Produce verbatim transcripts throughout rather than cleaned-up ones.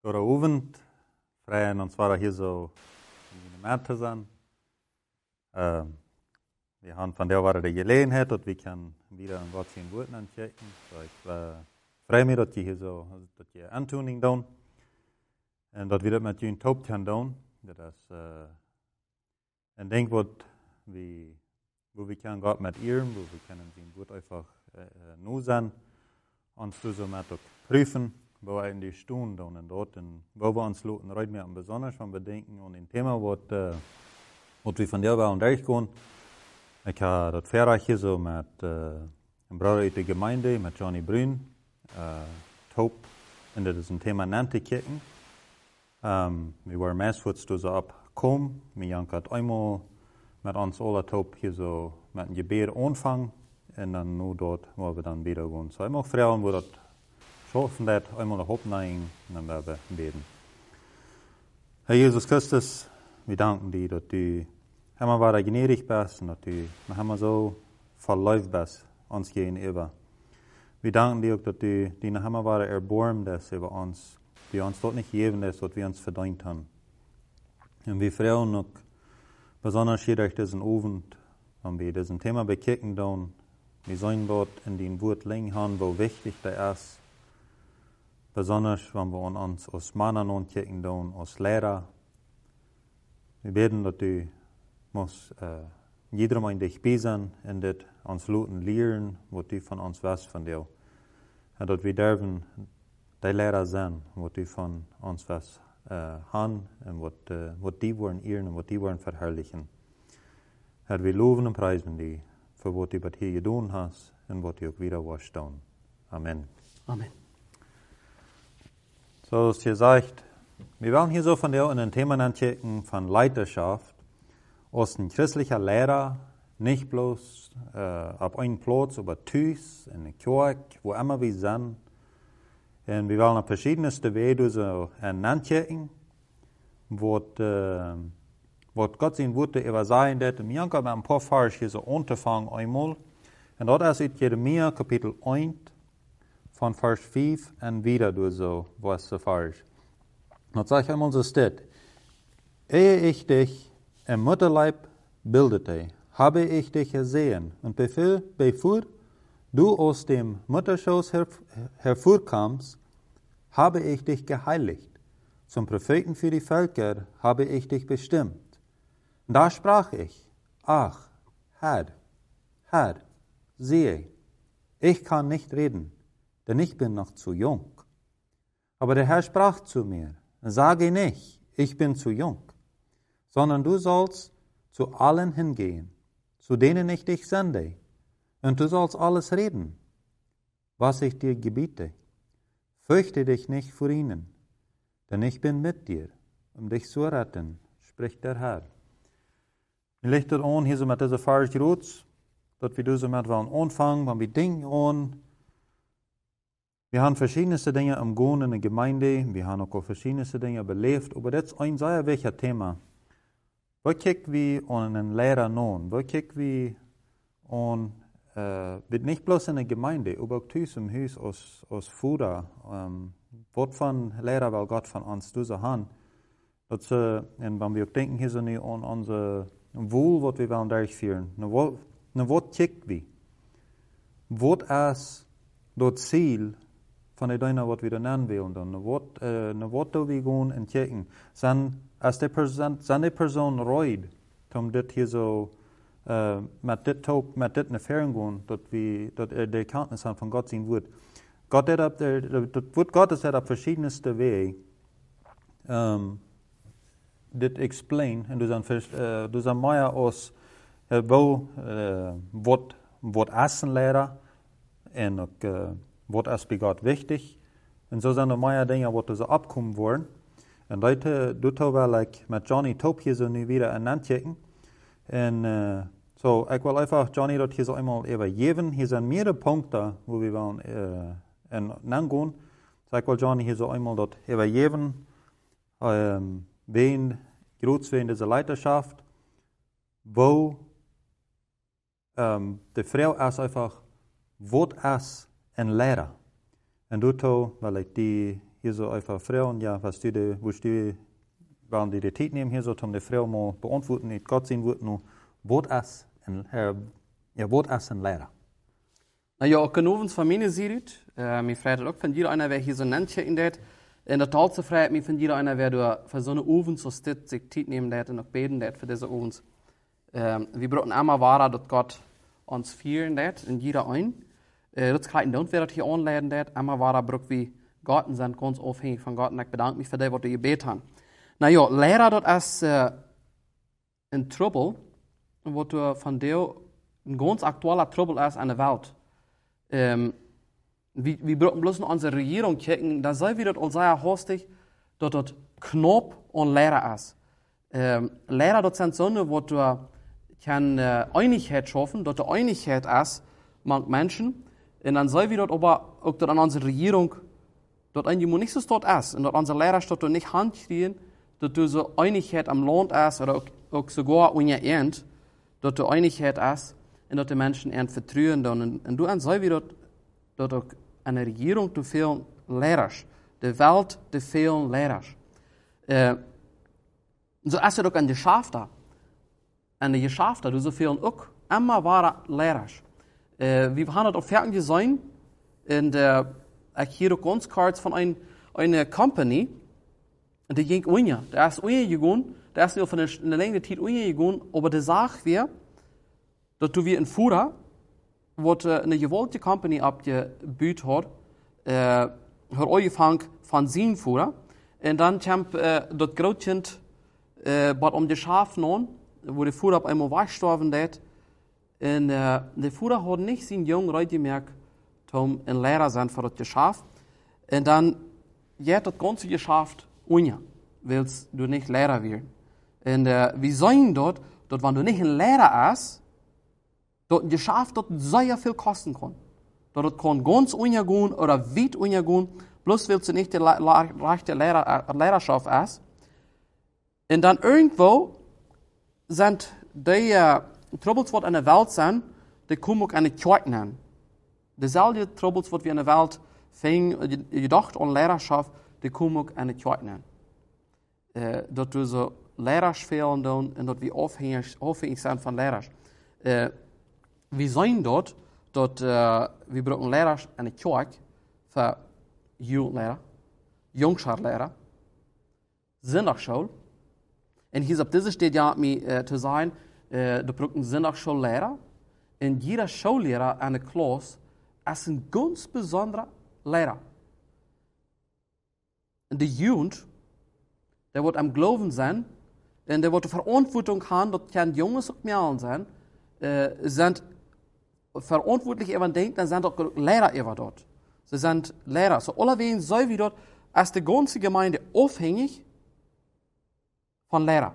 Goede avond. Vrijen ons waren hier zo in de maand te zijn. Uh, we hebben van der waren de gelegenheid dat we kan weer een wat zien woorden aanchecken. So ik uh, vrij me dat je hier zo dat je aantoning doen en dat we dat met je in top kan doen. Dat is uh, en denk wat we wo we kan God met eeren, wo we kunnen zien woord einfach uh, uh, nu zijn, ons dus met ook prüfen. Wo wir in die Stunden doen en dort, en wo wir uns laten heute mehr besonders von bedenken und ein Thema, wat, uh, wat we van der wel durchgehen. Ich habe das Verreich hier so mit uh, einem Bruder uit der Gemeinde, mit Johnny Brün, uh, Taub, und das ist ein Thema nannte Kirchen. Um, wir waren meistens so abgekommen, wir haben einmal mit uns alle Taub hier so mit einem Gebet anfangen, und dann nur dort, wo wir dann wieder gehen. So einmal Frauen, wo das schaffen dat einmal noch opnemen en dan werden we beten. Herr Jesus Christus, wir danken dir, dass du immer wieder gnädig bist und dass du noch immer so verläuft bist uns gegenüber. Wir danken dir auch, dass du dich noch immer wieder erbarmt hast über uns, die uns dort nicht gegeben hast, was wir uns verdient haben. Und wir freuen uns besonders hier durch diesen Abend, wenn wir diesen Thema bekicken tun. Wir sollen dort in den Wort legen haben, wo wichtig der ist. Besonders, wenn wir uns als Männer ankicken, als Lehrer. Wir beten, dass du musst, äh, jeder mal in dich besen und das uns Leuten lehren, was du von uns weißt von dir. Und dass wir dürfen die Lehrer sein, was du von uns weißt, äh, haben und was, äh, was die wollen ehren und was die wollen verherrlichen. Und wir loben und preisen dich für was du hier getan hast und was du auch wieder wirst tun. Amen. Amen. So ist gesagt, wir wollen hier so von der in ein Thema anchecken von Leiterschaft, aus ein christlicher Lehrer, nicht bloß äh, auf einen Platz, aber Tüß, in der Kirche, wo immer wir sind. Und wir wollen auf verschiedenste Wege so anchecken, was äh, Gott sein Worte über sein wird. Und wir haben ein paar Vers hier so angefangen einmal. Und dort ist Jeremia Kapitel eins. Von Vers fünf und wieder durch so, was so Vers. Und sage ich einmal so steht, ehe ich dich im Mutterleib bildete, habe ich dich gesehen und bevor, bevor du aus dem Mutterschoß her, hervorkamst, habe ich dich geheiligt. Zum Propheten für die Völker habe ich dich bestimmt. Da sprach ich, ach, Herr, Herr, siehe, ich kann nicht reden, denn ich bin noch zu jung. Aber der Herr sprach zu mir, sage nicht, ich bin zu jung, sondern du sollst zu allen hingehen, zu denen ich dich sende, und du sollst alles reden, was ich dir gebiete. Fürchte dich nicht vor ihnen, denn ich bin mit dir, um dich zu retten, spricht der Herr. Ich lege das an, hier so mit dieser Vers Roots, dass wir das mit anfangen, wenn wir denken an. Wir haben verschiedenste Dinge am Gehen in der Gemeinde, wir haben auch verschiedenste Dinge belebt, aber das ist ein sehr wichtiges Thema. Wo kicken wir an einen Lehrer an? Wo kicken wir an, äh, wird nicht bloß in der Gemeinde, aber auch im Haus als, als Vater, ähm, was von Lehrer will Gott von uns diese haben? Das, äh, und wenn wir auch denken hier so nicht an unser Wohl, was wir wollen durchführen, na was kicken wir? Was ist das Ziel von den Dingen, was wir da nennen wollen, dann, ne was da wir gehen und checken. Sind, als die Person, sind die Person reut, um das hier so, äh, mit das mit das in Erfahrung gehen, dass wir, dass er die Erkenntnis haben von Gott sein Wort. Gott hat, das Wort Gottes hat auf verschiedenste Wege, ähm, das explain, und du sagst, äh, du sagst mehr aus, äh, wo, äh, was, was essen lehrer, und auch, äh, was ist bei Gott wichtig. Und so sind noch mehr Dinge, die so abkommen wollen. Und heute, du will ich mit Johnny Taub hier so nie wieder anchecken. Und uh, so, ich will einfach Johnny dort hier so einmal übergeben. Hier sind mehrere Punkte, wo wir wollen äh, angehen. So, ich will Johnny hier so einmal dort übergeben. Ähm, wen, groß wen diese Leiterschaft, wo ähm, die Frau ist einfach, was ist ein Lehrer. En doorto wil ik die hier so einfach Frauen, ja, was du, de, wo du, waren die die Zeit nehmen hier so, um die Frau mal beantworten, nicht Gott sehen wird, nur, was ist ein, äh, ja, was ist ein Lehrer? Na ja, ook in ovens familie zie je het. Uh, mijn vraagt ook van hier einer, wer hier so nentje in dat. En dat al te vragen, mij van hier einer, wer door voor zo'n ovens zoals dit zich tijd nemen dat en ook beden dat voor deze ovens. Um, we broten allemaal waar dat God ons vieren dat in jeder een. Uh, dat krijgen dan weer dat hier aanleiden dat. Allemaal waar broek wie God en zijn ganz afhängig van God. En ik bedank me voor dat wat je gebed hebt. Nou ja, leraar dat is uh, een trouble. Wat uh, van deel een ganz aktueller trouble is aan de wereld. Um, wir, wir brauchen bloß noch unsere Regierung checken, da soll wieder all sehr hastig, dass das knapp an Lehrer ist. Um, Lehrer, das sind so, wo du keine Einigkeit schaffen, dass die Einigkeit ist, mit Menschen, und dann soll wir dort aber auch dort an unsere Regierung, dort irgendwie nicht so dort ist, und dort unsere Lehrer dort nicht handkriegen, dass du so Einigkeit am Land ist, oder auch, auch sogar in ihr Ernst, dass die Einigkeit ist, en dat de mensen aan vertrouwen doen. En, en toen zei we dat, dat ook een regering te veel leraars. De wereld te veel leraars. Uh, zo is het ook aan de schafta. En de schafta, dus zoveel ook, immer waren leraars. Uh, we gaan het op verken gezien. En de, ik hier ook ons kaart van een, een company. En die ging onja. Der is onja gegaan. Der is nu van een, een lange tijd onja gegaan. Maar de zaak weer, dat toen we een voerder, wat uh, een gewolde company opgebuurd had, uh, had aangevangen van zijn voerder. En dan kwam uh, dat grootkind, uh, wat om de schaaf nam, wo de voerder op eenmaal weggestorven deed. En uh, de voerder had niet zijn jong uitgemerkt om een leraar zijn voor het schaaf. En dan je dat ganze schaaf onja, wilst du niet leraar werden. En uh, we zijn dat, dat wanneer du niet een leraar is, dat je schaaf dat zeer veel kosten kan. Dat het kan ganz ondergaan oder weit ondergaan, bloß wil ze niet de la, la, rechte leraar, leraarschap is. En dan irgendwo zijn die uh, troubles wat in de wereld zijn, die komen ook aan de kerk aan. Dezelfde troubles wat we in de wereld vinden, gedacht aan leraarschap, die komen ook aan de kerk aan. Uh, dat we zo leraars velen doen en dat we afhängig, afhängig zijn van leraars. Uh, We zijn dat, dat uh, we brauchen leraars in de kerk voor jugendleraar, jongscharleraar, zondagsschool. En hier op deze steed ja me uh, te zijn, uh, de brauchen zondagsschooleraar. En jeder schoolleraar in de klas is een ganz bijzondere leraar. De jugend, der wordt am geloven zijn, en der wordt de verantwoording hebben dat geen jongens ook meer zijn, uh, zijn verantwortlich über denkt, dann sind auch Lehrer über dort. Sie sind Lehrer. So allerweil soll wie dort, als die ganze Gemeinde abhängig von Lehrer.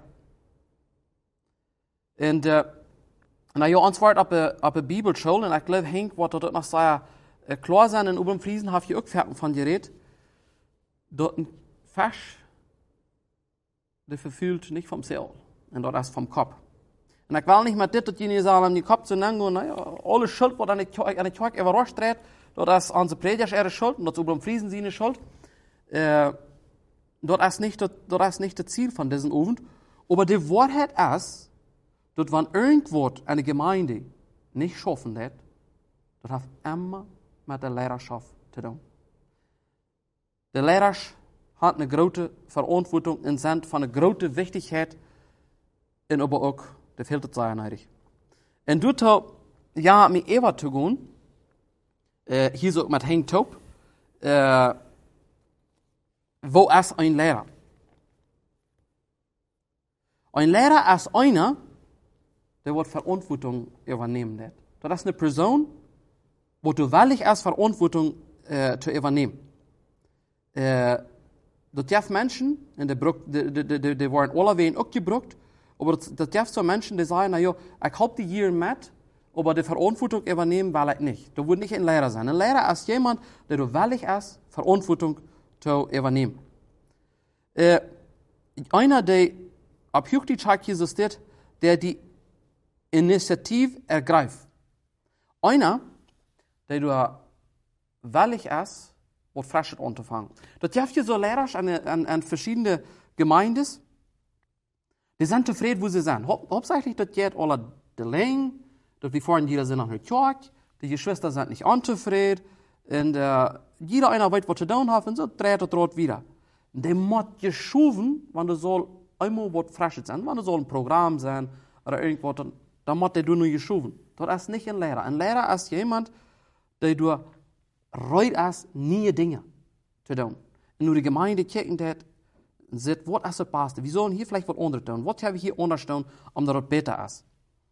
Und, uh, na ja, ons wordt op een, op een Bibelschool, en ik geloof Henk, wat dat nog zei, uh, klar zijn, en over Friesen heb je ook verken van gereed, dat een vers, die verfühlt nicht vom Seil, en dat is vom Kopf. En ik wil niet met dit dat jullie zeggen aan je kop te nemen, nou ja, alle schuld wat aan de kerk überrascht dreht, dat is onze predikers ihre schuld, en dat is over Friesen seine schuld. Uh, dat is niet dat, dat is niet het Ziel van deze avond. Maar de waarheid is, dat wanneer irgendwas aan de gemeinde niet schaffen dat, dat heeft immer met de leiderschap te doen. De leiders hebben een grote verantwoording en zijn van een grote wichtigheid en aber ook de veel te zijn nodig. En doet ja met Eva te gaan, uh, hier zo met Henk Top, uh, wo is een leraar? Een leraar is einer, der wordt verantwoording übernehmen. Dat is een persoon, wat du wellig is verantwoording uh, te übernehmen. Uh, dat heeft mensen, en die, die, die, die, die worden alleween ook gebruikt, maar dat, dat heeft zo mensen die zeggen, nou ja, ik help die hier met, maar de verantwoording übernehmen wil ik niet. Dat moet niet een leraar zijn. Een leraar is iemand die er wellig is verantwoording te übernehmen. Uh, einer, die op Hochdeutsch Jesus dit, der die initiatief ergreift. Einer, der du wellig ist, wat Frisches anzufangen. Dat heeft je zo leraars aan, aan, aan verschillende Gemeindes. Die sind zufrieden, wo sie sind. Hauptsächlich, dass jetzt alle die Länge, dass wir fahren jeder sind nach der Kirche, die Geschwister sind nicht unzufrieden, und äh, jeder einer weiß, was zu tun hat, und so dreht er dort wieder. Die muss geschoben, wenn du soll einmal was Frisches sein, wenn du soll ein Programm sein, oder irgendwas, dann, dann muss der du nur geschoben. Das ist nicht ein Lehrer. Ein Lehrer ist jemand, der du reut ist, neue Dinge zu tun. Und nur die Gemeinde kicken, der und sagt, was ist das Beste? Wir sollen hier vielleicht was anderes tun. Was haben wir hier anders tun, um dass es besser ist?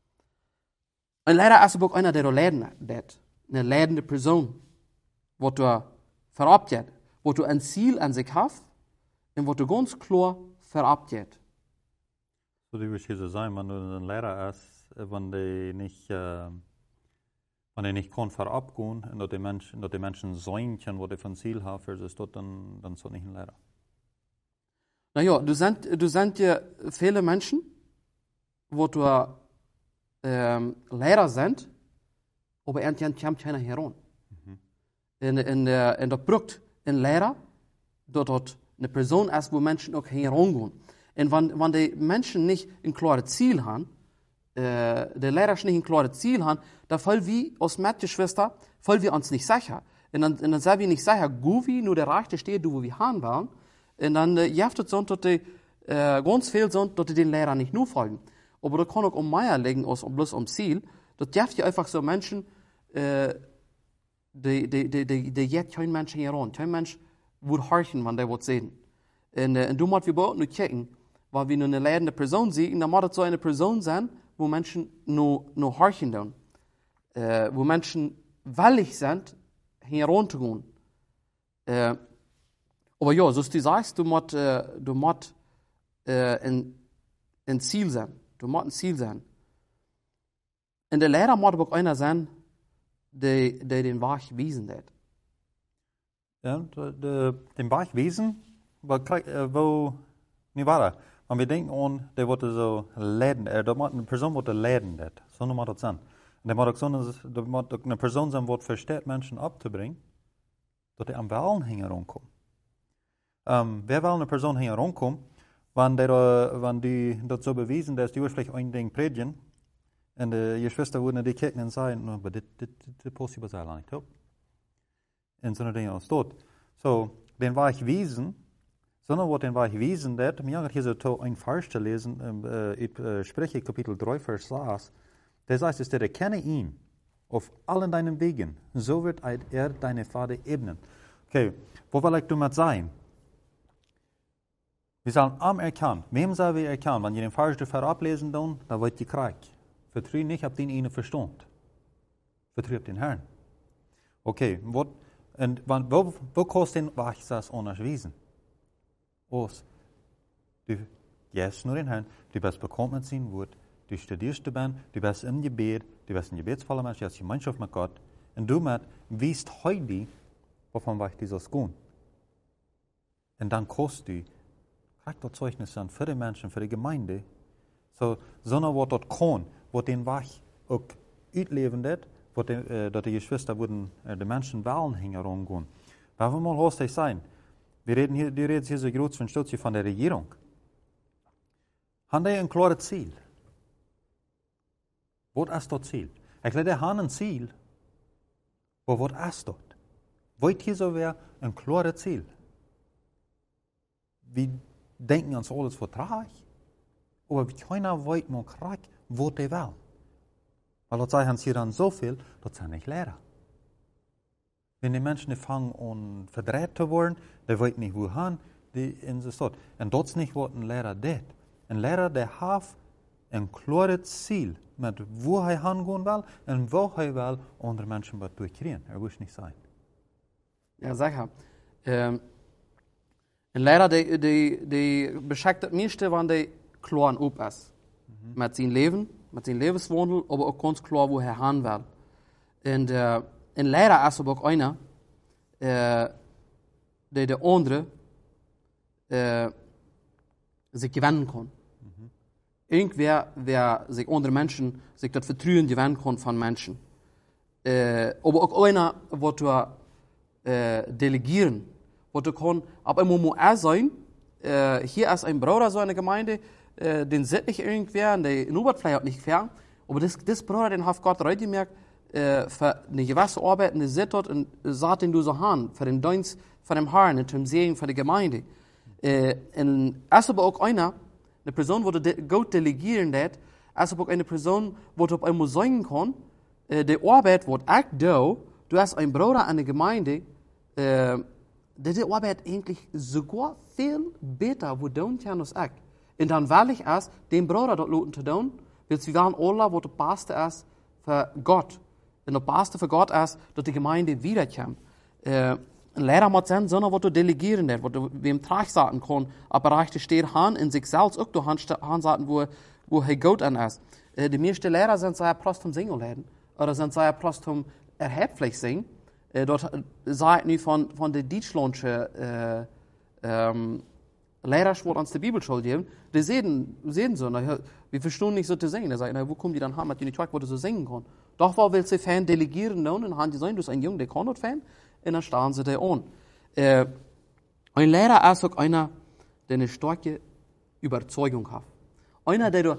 Und leider ist auch einer, der leiden hat. Eine leidende Person. Wo du verabschiedet. Wo du ein Ziel an sich hast. Und wo du ganz klar verabschiedet. So, die würde so sein, wenn du ein Lehrer ist, wenn die nicht, äh, wenn die nicht kann verabgehen, und dass die Menschen, dass die Menschen sein können, was die für ein Ziel haben, für das, dann, dann ist das nicht ein Lehrer. Naja, du sind, du sind ja viele Menschen, wo du ähm, Lehrer sind, aber irgendwann kommt keiner heran. Mhm. In, in, der, in der Brücke, ein Lehrer, dort dort eine Person ist, wo Menschen auch herangehen. Und wenn, wenn die Menschen nicht ein klares Ziel haben, äh, die Lehrer nicht ein klares Ziel haben, dann fallen wir als Mädchenschwester, fallen wir uns nicht sicher. Und dann, und dann sind wir nicht sicher, wo wir nur der Rechte steht, wo wir haben wollen. Und dann äh, jeft es so, dass die äh, ganz viel sind, dass die den Lehrer nicht nur folgen. Aber das kann auch um mehr liegen, als um bloß um Ziel. Das jeft ja einfach so Menschen, äh, die, die, die, die, die jetzt kein Mensch heran. Kein Mensch würde horchen, wenn der was sehen. Und, äh, und du musst wir bei uns nur kicken, weil wir nur eine leidende Person sehen, dann muss es so eine Person sein, wo Menschen nur, nur horchen tun. Äh, wo Menschen willig sind, heranzugehen. Äh, Aber ja, so du sagst, du musst, äh, du musst äh, ein, ein Ziel sein. Du musst ein Ziel sein. Und der Lehrer muss aber auch einer sein, der, der den Weg wiesen wird. Ja, de, de, den Weg wiesen, wo, wo nicht wahr? Wenn wir denken an, der wird so leiden, äh, da muss eine Person wird leiden, so muss das sein. Und der muss auch so eine, der muss eine Person sein, die versteht, Menschen abzubringen, dass er am Wahlen herankommt. Um, wer will eine Person hier rankommen, wenn, der, wenn die das so bewiesen, dass die vielleicht ein Ding predigen, und die Geschwister würden die kicken und sagen, no, aber das ist possible sein nicht. Und so eine Dinge aus dort. So, den war ich wiesen, sondern was den war ich wiesen, der hat mir hier so ein Vers zu lesen, äh, ich äh, spreche Kapitel drei, Vers sechs, der sagt, es der erkenne ihn auf allen deinen Wegen, so wird er deine Pfade ebnen. Okay, wo will ich damit sein? Wir sollen am erkennen. Wem sollen wir erkennen? Wenn ihr den Vers dafür ablesen, dann, dann wird die Krieg. Vertraue nicht auf den einen Verstand. Vertraue auf den Herrn. Okay, wo, und wo, wo kannst du den Weg das anders wiesen? Aus. Du gehst nur den Herrn, du bist bekannt mit sein Wort, du studierst du ben, du bist im Gebet, du bist ein gebetsvoller Mensch, du hast Gemeinschaft mit Gott, und du mit, wiest heute, wovon Weg dieses gehen. Und dann kannst du kriegt das Zeugnis an für die Menschen, für die Gemeinde, so, sondern was dort kann, was den Weg auch ausleben wird, wo die, äh, dass die Geschwister würden, äh, die Menschen wählen herangehen. Weil wir mal hostig sein, wir reden hier, die reden hier so groß von Stutz von der Regierung. Haben die ein klares Ziel? Was ist das Ziel? Ich glaube, die haben ein Ziel, aber was ist das? Wollt hier so wer ein klares Ziel? Wir denken uns alles Vertrag, aber keiner weiß noch kriegt, wo der will. Weil dort sagen sie dann so viel, das sind nicht Lehrer. Wenn die Menschen fangen an verdreht zu werden, die wissen nicht wohin, die in der Stadt. Und das ist nicht, was ein Lehrer tut. Ein Lehrer, der hat ein klares Ziel, mit wo er hingehen will und wo er will andere Menschen was durchkriegen. Er will nicht sein. Ja, sicher. Ähm, ein Lehrer, der, der, der beschäftigt mich, wenn der klar op ist. Mhm. Mit seinem Leben, mit seinem Lebenswandel, aber auch ganz klar, wo er hin will. Und äh, ein Lehrer ist aber auch einer, äh, der der andere äh, sich gewinnen kann. Mhm. Irgendwer, wer sich andere Menschen, sich das Vertrauen gewinnen kann von Menschen. Äh, aber auch einer, wo du äh, delegieren. Wo du kann ab einem Moment er sein, äh, hier ist ein Bruder so eine Gemeinde, äh, den sieht nicht irgendwer, und der Nubert vielleicht nicht fern, aber das, das Bruder, den hat Gott reingemerkt, äh, für eine gewisse Arbeit, und der sieht dort, und sagt den du so han, für den Dienst von dem Herrn, und zum Segen für die Gemeinde. Äh, und er ist aber auch einer, eine Person, wo du de, Gott delegieren lässt, er ist aber auch eine Person, wo du auf einmal sagen kann, äh, die Arbeit, wo ich do, du hast einen Bruder an der Gemeinde, äh, die Arbeit eigentlich sogar viel besser, wo du tun als ich. Und dann will ich erst, den Bruder dort lassen zu tun, weil wir waren alle, wo das Beste ist für Gott. Und das Beste für Gott ist, dass die Gemeinde wiederkommt. Äh, Leider muss sein, sondern was du delegieren lässt, was du wem Trag sagen kann, aber Bereich steht Han in sich selbst auch du Han sagen, wo, wo er Gott an ist. Äh, die meisten Lehrer sind sehr prost vom Singen lernen, oder sind sehr prost vom erheblich singen. Äh, dort sagt nicht von, von der Deutschlandsche, äh, ähm, Lehrer, die uns die Bibelschule geben, die sehen, sehen so, na, wir verstehen nicht so zu singen. Die sagen, na, wo kommen die dann haben, die nicht wo du so singen kann. Doch, weil will sie Fan delegieren, und haben die sagen, du bist ein Junge, der kann das Fan, und dann stehen sie da an. Äh, ein Lehrer ist auch einer, der eine starke Überzeugung hat. Einer, der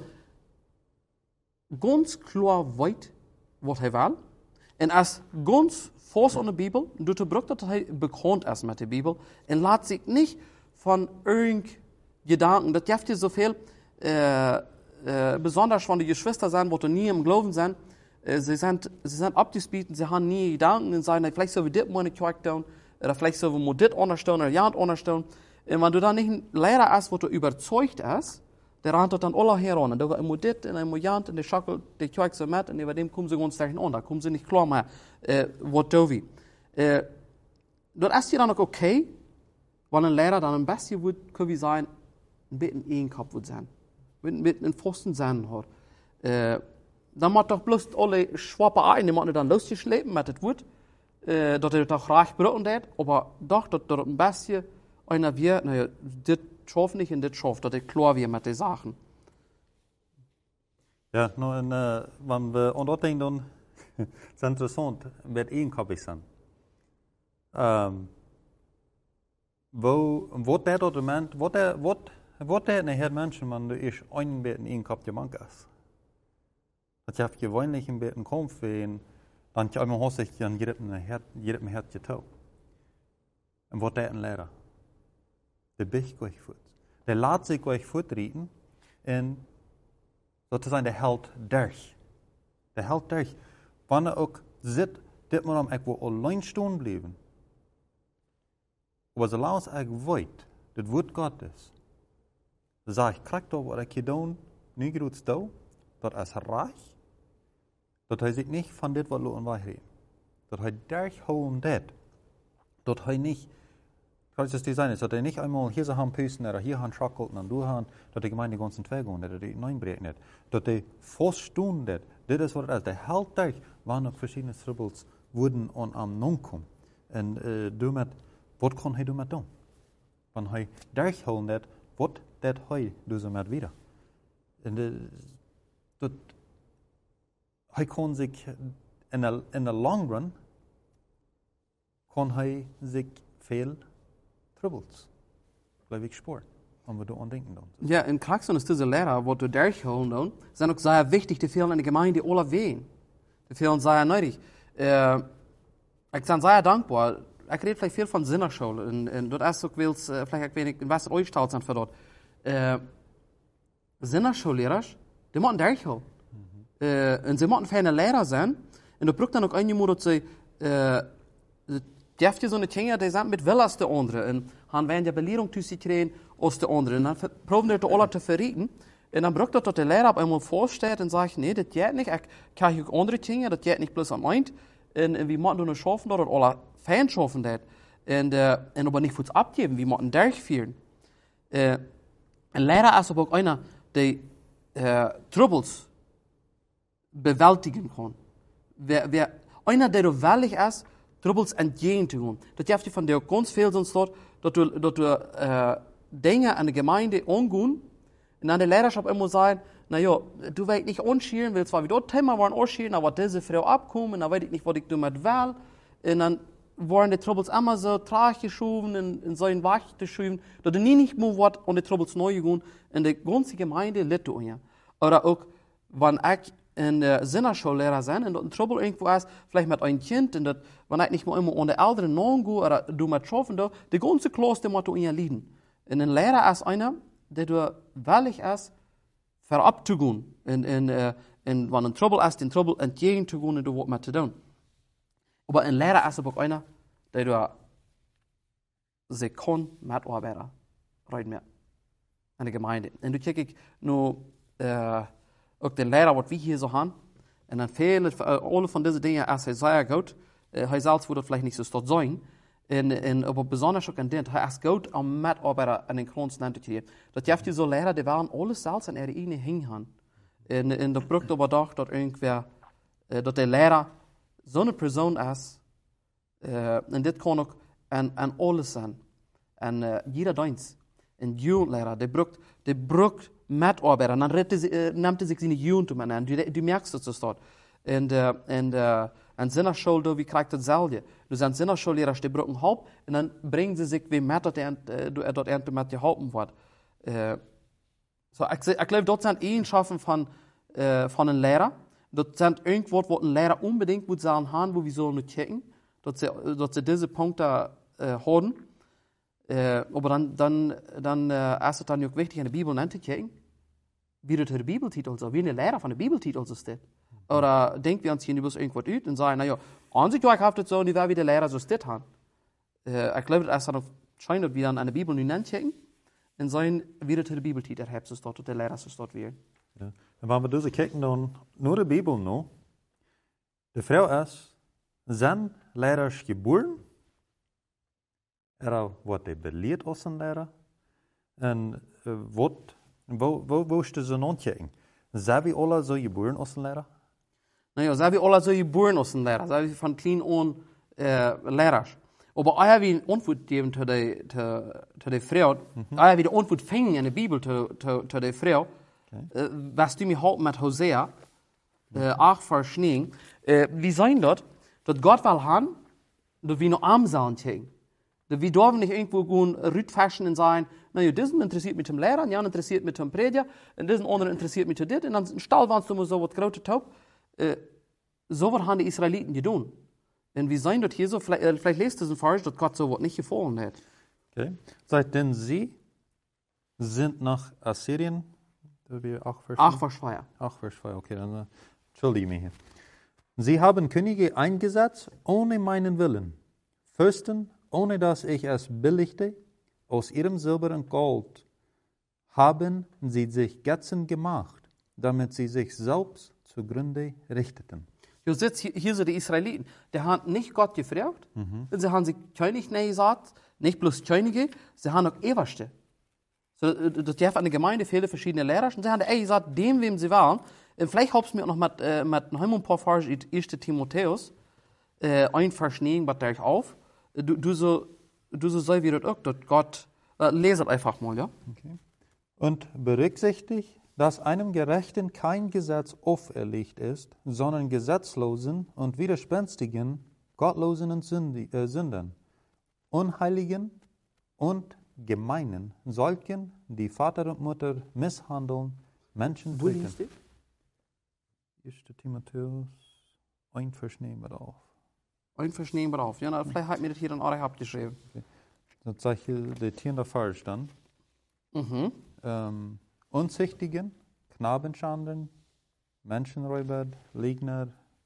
ganz klar weiß, was er will, und ist ganz fest an der Bibel, und du brauchst, dass er bekannt ist mit der Bibel, und lässt sich nicht von irgendeinem Gedanken, das gibt dir so viel, äh, äh, besonders von den Geschwistern sein, die nie im Glauben sind, äh, sie sind, sie sind abgespielt, sie haben nie Gedanken und sagen, vielleicht sollen wir das mal nicht tun, oder vielleicht sollen wir das unterstellen, oder ja, unterstellen. Und wenn du dann nicht ein Lehrer hast, wo du überzeugt ist, der rennt dann alle heran, und da war immer das, und immer jant, und der schackelt, der trägt so mit, und über dem kommen sie ganz gleich an, da kommen sie nicht klar mehr, äh, was du wie. Äh, das ist ja dann auch okay, weil ein Lehrer dann am besten wird, können wir sagen, ein bisschen ein Kopf wird sein. Ein bisschen einen Pfosten sein hat. Äh, dann macht doch bloß alle Schwappe ein, die machen dann losgeschleppen mit dem Wort, äh, dass er doch reich brauchen hat, aber doch, dass er ein bisschen einer wird, naja, das schafft nicht und das schafft, dass er klar wird mit den Sachen. Ja, nou, en, uh, wenn wir an das denken, dann ist interessant, mit eenkopig sein. Um, Wo, wat dat op het moment, wat dat, wat, wat dat een heer mensen, man, du is een beetje een kop je mank is. Dat je gewoonlijk een beetje komt en dan je allemaal hoort zich, dan je het een hert, je het een hertje toe. En wat dat een leraar. De bich goeie voet. De laat zich goeie voet rieten en dat is een de held derg. De held derg. Wanneer ook zit, dit maar om ik wil alleen staan blijven. Aber solange ich weet, das Wort Gottes, dann sage ich, krieg doch, was ich hier tun, nicht gut da, das ist reich, dass er sich nicht von dem, was er und was reden. Dass er durchhauen das, dass er nicht, das ist die Seine, dass er nicht einmal hier so haben Püsten, oder hier haben Schokolade, und du haben, dass die Gemeinde ganz in zwei gehen, dass er die hineinbrechen nicht. Dass er feststehen das, das ist, was er ist. Der hält durch, wann noch verschiedene Troubles wurden und am Nun kommen. Und äh, damit, wat kan hij doen met doen? Wanneer hij durchhouden dat, wat dat hij doet met wieder. En de, dat, hij kan zich in de, in de long run, kan hij zich veel troubles, blijf ik sporen, wenn wir da an denken. Dann. Ja, in Kraxon ist diese Lehrer, wo du durchholen dann, sind auch sehr wichtig, die fehlen in der Gemeinde alle wehen. Die fehlen sehr nötig. Äh, ich bin sehr dankbar. Ich rede vielleicht viel von Sinnerschule, und, und dort ist auch willst, äh, vielleicht ein wenig, in was euch stolz sind für dort. Äh, Sinnerschullehrer, die müssen durchhalten. Mhm. Äh, und sie müssen für eine Lehrer sein, und du brauchst dann auch einmal, dass sie, äh, die haben so eine Dinge, die sind mit will als der andere, und haben werden die Belehrung zu sich kriegen als der andere, und dann probieren die alle zu verrieten, und dann braucht das, dass der Lehrer auf einmal vorsteht und sagt, nee, das geht nicht, ich kann auch andere Dinge, das geht nicht bloß am Eint, und, und wir müssen nur schaffen, dass alle Fan schaffen dat. En, uh, en aber nicht für uns abgeben, wie man durchführen. Uh, ein Lehrer ist aber auch einer, der uh, Troubles bewältigen kann. Wer, wer, einer, der willig ist, Troubles entgegen zu tun. Das hilft dir von dir ganz viel, sonst dort, dass du, dass du uh, Dinge an der Gemeinde angehen, und an der Lehrerschaft immer sagen, naja, du willst nicht anschieren, willst zwar wie dort Thema waren anschieren, aber diese Frau abkommen, dann weiß ich nicht, was ich damit will. Und dann waren die Troubles immer so trage geschoben, in, in so ein Wach geschoben, dass er nie nicht mehr wird und die Troubles neu gegangen, in der ganzen Gemeinde litt du ja. Oder auch, wenn ich in der Sinnerschullehrer sein und ein Trouble irgendwo ist, vielleicht mit einem Kind, und das, wenn ich nicht mal immer an der Eltern nachgehe oder du mit schaffen, da, die ganze Klasse, die muss du in lieben. Und ein Lehrer ist einer, der du willig ist, verab zu gehen. Und, und, und wenn ein Trouble ist, den Trouble entgegen zu gehen und du was mit zu tun. Aber ein Lehrer ist auch einer, der du sich kann mitarbeiten, rein mehr in der Gemeinde. Und du kriegst nur, äh, auch den Lehrer, was wir hier so haben, und dann viele, alle von diesen Dingen ist er sehr gut. Er selbst würde vielleicht nicht so dort sein. Und, und, aber besonders auch an den, er ist gut am Mitarbeiter an den Kronzen zu kriegen. Das gibt die so Lehrer, die waren alles selbst an ihre eigene Hänge haben. Und, und da braucht aber doch, dass irgendwer, dass der Lehrer so eine Person ist, äh, und das kann auch an, an alles sein. An uh, jeder Dienst. Ein Jugendlehrer, der braucht, der braucht Mitarbeiter. Und dann äh, nimmt er sich seine Jugend um. Und du, du merkst das dort. Und, äh, und, äh, an seiner Schule, wie kriegt das selber? Du sind seiner Schullehrer, die brauchen Haupt, und dann bringen sie sich, wie mehr dort, äh, dort ernte mit geholfen wird. Äh, so, ich, ich glaube, dort sind Eigenschaften von, äh, von einem Lehrer. Dort sind irgendwo, wo ein Lehrer unbedingt muss sagen haben, wo wir sollen nicht checken. Dort sie, dort sie diese Punkte äh, haben. Äh, aber dann, dann, dann äh, ist es dann auch wichtig, in der Bibel nicht zu checken, wie das der Bibeltitel so, wie ein Lehrer von der Bibeltitel so steht. Oder denken wir uns hier über irgendwas aus und sagen, naja, an sich, ich habe das so, und ich werde wie der Lehrer so steht haben. Äh, ich glaube, das ist dann scheint, dass wir dann an der Bibel nicht checken und sagen, wie das der Bibeltitel hat, so dort, und der Lehrer so dort wie. Ja. Und wenn wir diese kijken, dann nur die Bibel noch. Die Frau ist, zijn leiders geboren? Er wordt hij beleerd als een leraar? En uh, wat, wo, wo, wo is ze non kijken? Zijn we alle zo geboren als een leraar? Naja, zijn we alle zo geboren als een leraar? Zijn we van klein aan äh, leraars? Aber ich habe eine Antwort gegeben zu der, zu, zu der Frau. Mhm. Ich habe die Antwort finden in der Bibel zu, zu, zu der Frau. Okay. Äh, was du mir halt mit Hosea, äh, acht Vers neun, äh, wir sehen dort, dass Gott will haben, dass wir noch arm sein können. Dass wir dürfen nicht irgendwo gehen, rütfaschen und sagen, naja, diesen interessiert mich zum Lehrer, ja, interessiert mich zum Prediger, und diesen anderen interessiert mich zu dit, und dann im Stall waren du so was große Taub. Äh, so was haben die Israeliten getan. Und wir sehen dort hier so, vielleicht, äh, vielleicht lest du diesen Vers, dass Gott so was nicht gefallen hat. Okay. Seitdem sie sind nach Assyrien, Ach, Vers zwei. Ach, Vers zwei, okay, dann uh, entschuldige mich hier. Sie haben Könige eingesetzt, ohne meinen Willen. Fürsten, ohne dass ich es billigte, aus ihrem Silber und Gold haben sie sich Götzen gemacht, damit sie sich selbst zugrunde richteten. Du sitzt hier, hier so die Israeliten, die haben nicht Gott gefragt, mhm. sie haben sich König nicht gesagt, nicht bloß Könige, sie haben auch Eberste. So, das darf an der Gemeinde viele verschiedene Lehrer, und sie haben ey gesagt, dem, wem sie waren, und vielleicht hab's mir auch noch mit, äh, mit noch ein paar Vers in ersten Timotheus, äh, ein Vers nehmen, was ich auf, du, du so, du so sei wie das auch, dass Gott, äh, leset einfach mal, ja. Okay. Und berücksichtigt, dass einem Gerechten kein Gesetz auferlegt ist, sondern Gesetzlosen und Widerspenstigen, Gottlosen und Sündern, Unheiligen und Gemeinen, solchen, die Vater und Mutter misshandeln, Menschen töten. Wo liest du? erster Timotheus, ein Vers nehmen wir auf. Ein Vers nehmen wir auf, ja, na, vielleicht hat mir das hier dann auch abgeschrieben. Okay. Dann zeige ich der tiende Vers dann. Mhm. Ähm, Unzüchtigen, Knabenschanden, Menschenräuber, Lügner.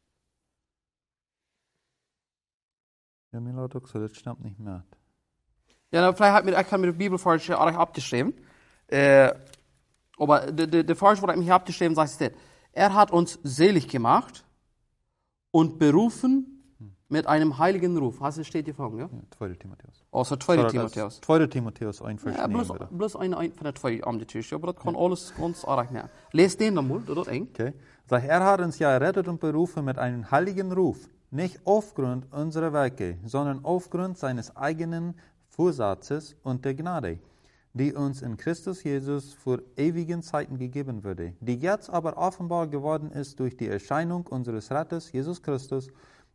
Ja, mir laut auch so, das stimmt nicht mehr. Ja, na, vielleicht hat mir, ich habe mir die Bibelvers auch abgeschrieben. Äh, aber der, der Vers, wo ich mich abgeschrieben habe, sagt, er hat uns selig gemacht und berufen mit einem heiligen Ruf. Hast du das steht gefangen, ja? Ja, zweiter Timotheus. Also zweiter Timotheus. zweiter Timotheus, ein Vers ja, bloß, bloß eine, ein von der zwei am die Tisch, aber das kann ja alles ganz arg mehr. Lest den dann mal, dort eng. Okay. Sag, er hat uns ja errettet und berufen mit einem heiligen Ruf, nicht aufgrund unserer Werke, sondern aufgrund seines eigenen Vorsatzes und der Gnade, die uns in Christus Jesus vor ewigen Zeiten gegeben wurde, die jetzt aber offenbar geworden ist durch die Erscheinung unseres Retters Jesus Christus,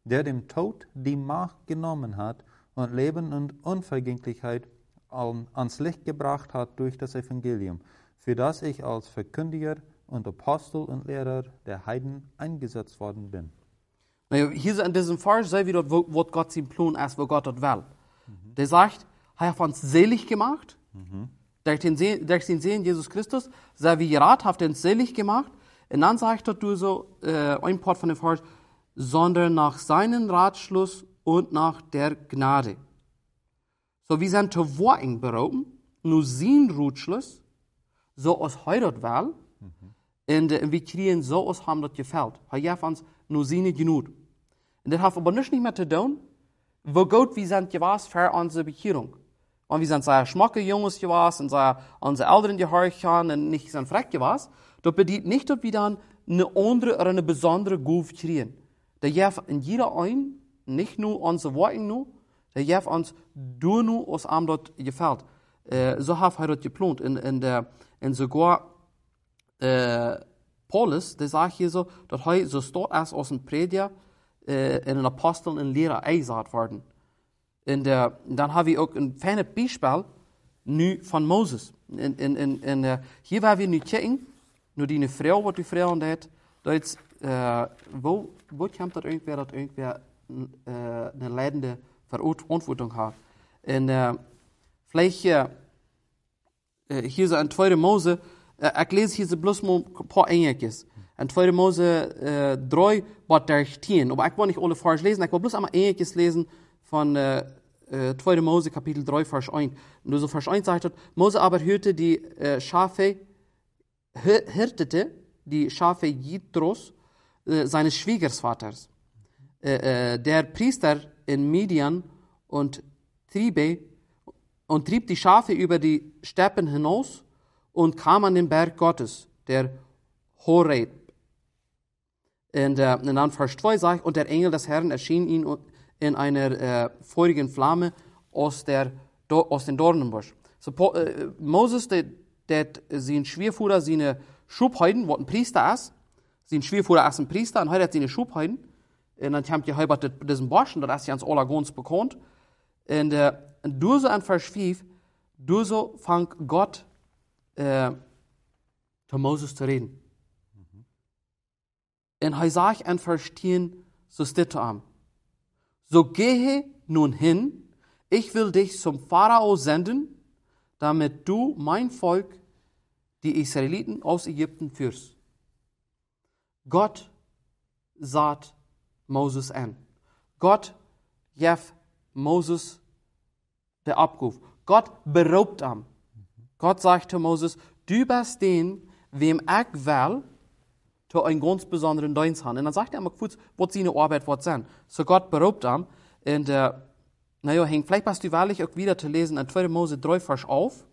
der dem Tod die Macht genommen hat und Leben und Unvergänglichkeit ans Licht gebracht hat durch das Evangelium, für das ich als Verkündiger und Apostel und Lehrer der Heiden eingesetzt worden bin. Nou, hier in diesem Vers sehen wir, was Gott sein Plan ist, wo Gott das will. Mhm. Der sagt, er hat uns selig gemacht, mhm. durch, den Se- durch den Segen Jesus Christus, so wie Rat hat uns selig gemacht. Und dann sagt er du so, äh, ein Part von dem Vers, sondern nach seinem Ratschluss und nach der Gnade. So wie sind te Worten berauben, nur sein Ratschluss, so aus heute will, mhm. und äh, wir kriegen so aus haben das gefällt. Er gibt uns nur seine Genut. Und das hat aber nicht mehr zu tun, wo Gott wir sind gewesen für unsere Bekehrung. Und wir sind sehr schmacke Jungs gewesen, und sehr unsere Eltern gehorcht haben und nicht sind frech gewesen. Das bedeutet nicht, dass wir dann eine andere oder eine besondere Gabe kriegen. Der gibt in jeder ein, nicht nur unsere Worte nur, der gibt uns nur nur aus einem dort gefällt. Äh, so hat er das geplant. In, in, der, in sogar äh, Paulus, der sagt hier so, dass er so steht als aus dem Prediger äh, in den Aposteln und Lehrer eingesagt worden. Und der, dann haben wir auch ein feines Beispiel nu von Moses. In, in, in, in, uh, hier waar we nu kijken, nu die Frau, wat die Frau dat, dat uh, wo, wo komt dat irgendwer, dat irgendwer uh, een leidende Verantwortung hat. En uh, vielleicht uh, hier so in tweede Mose, uh, ik lees hier so bloß mal ein paar Engeltjes. In tweede Mose uh, drei, wat dertien. Aber ich will nicht alle Vers lesen, ich will bloß einmal Engeltjes lesen von uh, uh, tweede Mose Kapitel drei, Vers eins. Und so Vers eins sagt, Mose aber hörte die uh, Schafe, hirtete die Schafe Jitros, uh, seines Schwiegervaters. Uh, uh, der Priester in Midian und Triebe und trieb die Schafe über die Steppen hinaus und kam an den Berg Gottes, der Horeb. Und, uh, und dann Vers zwei sagt, und der Engel des Herrn erschien ihm in einer uh, feurigen Flamme aus, der, do, aus dem Dornenbusch. So, uh, Moses, der, der sein Schwiegervater, seine Schubheiden, was ein Priester ist, sein Schwiegervater ist ein Priester, und heute hat seine Schubheiden. Und dann haben die heute diesen Busch, und das ist ganz allergons bekannt. Und, uh, und du so an Vers fünf, du so fang Gott uh, zu Moses zu reden. Mhm. Und er sagt an Vers zehn, so steht am. So gehe nun hin, ich will dich zum Pharao senden, damit du mein Volk, die Israeliten aus Ägypten führst. Gott sagt Moses an. Gott gibt Moses der Abruf. Gott beraubt ihm. Gott sagt zu Moses, du bist den, wem ich will, zu einem ganz besonderen Dienst haben. Und dann sagt er immer kurz, was seine Arbeit wird sein. So Gott beraubt ihm. Und, äh, naja, hängt, vielleicht passt du wahrlich auch wieder zu lesen, in zweite Mose drei, Vers auf.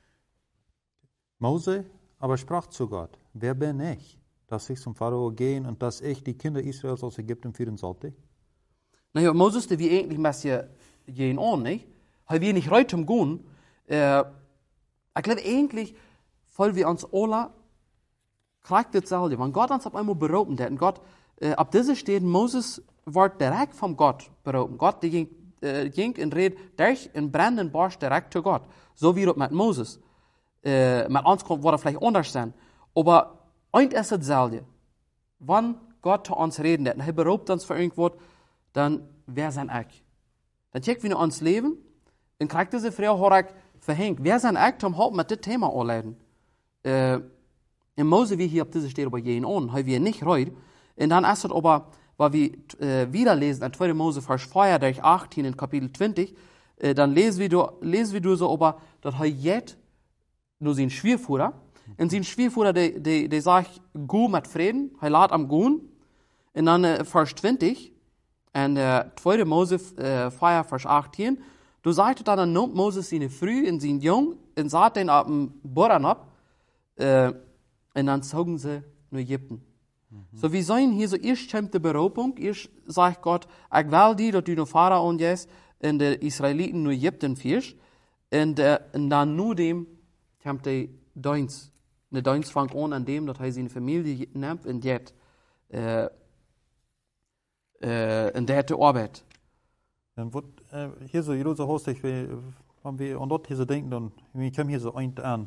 Mose aber sprach zu Gott, wer bin ich, dass ich zum Pharao gehen und dass ich die Kinder Israels aus Ägypten führen sollte? Naja, Moses, der wie eigentlich ein bisschen gehen an, nicht? Weil wir nicht heute gehen, äh, ich glaube eigentlich, weil wir uns alle kriegt dasselbe. Wenn Gott uns auf einmal berauben hat, und Gott, äh, ab dieser steht, Moses wird direkt vom Gott berauben. Gott, der ging, äh, ging und redet durch einen brennenden Busch direkt zu Gott. So wie das mit Moses. Äh, mit uns wird er vielleicht anders sein. Aber eins ist dasselbe. Wenn Gott zu uns reden hat, und er beraubt uns für irgendwas, dann wer sein ich? Dann checken wir uns Leben, und kriegt diese Frau Horak verhängt. Wer sein ich, zum Haupt mit dem Thema anleiten? Äh, in Mose, wie hier auf dieser steht, aber jeden an, haben wir nicht reut. Und dann ist es aber, weil wir äh, wieder lesen, in zweite Mose, Vers vier durch achtzehn in Kapitel zwanzig, äh, dann lesen wir, du, lesen wir du so, aber, dass er jetzt nur sein Schwiegervater, und sein Schwiegervater, der, der, der sagt, geh mit Frieden, er lädt am gehen. Und dann äh, Vers zwanzig, und äh, zweite Mose äh, vier, Vers achtzehn, du sagst dann, dann nimmt Moses seine Früh und seinen Jung und sagt den ab dem Boden ab, äh, und dann zogen sie nach Ägypten. Mhm. So, wir sehen hier so, erst kommt die Beraubung, erst sagt Gott, ich will die, dass du noch Pharao und jetzt und die Israeliten nach Ägypten führst, und, äh, und dann nur dem kommt der Dienst. Der Dienst fängt an an dem, dass er seine Familie nimmt und jetzt. Äh, äh, in der Arbeit. Dann wird äh, hier so, jeder so hostig, wenn wir und dort hier so denken, und wir kommen hier so ein an.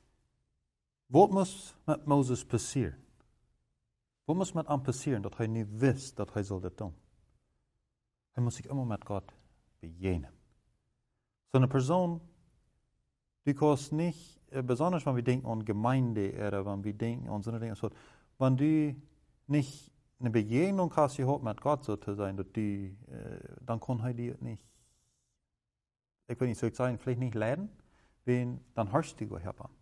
Was muss mit Moses passieren? Was muss mit ihm passieren, dass er nicht weiß, dass er soll das tun? Er muss sich immer mit Gott begegnen. So eine Person, die kostet nicht, besonders wenn wir denken an Gemeinde oder wenn wir denken an so eine Dinge, wenn du nicht eine Begegnung hast gehabt mit Gott so zu sein, dass die, dann kann er dir nicht, ich will nicht so sagen, vielleicht nicht leiden, wenn dann hörst du gehört an.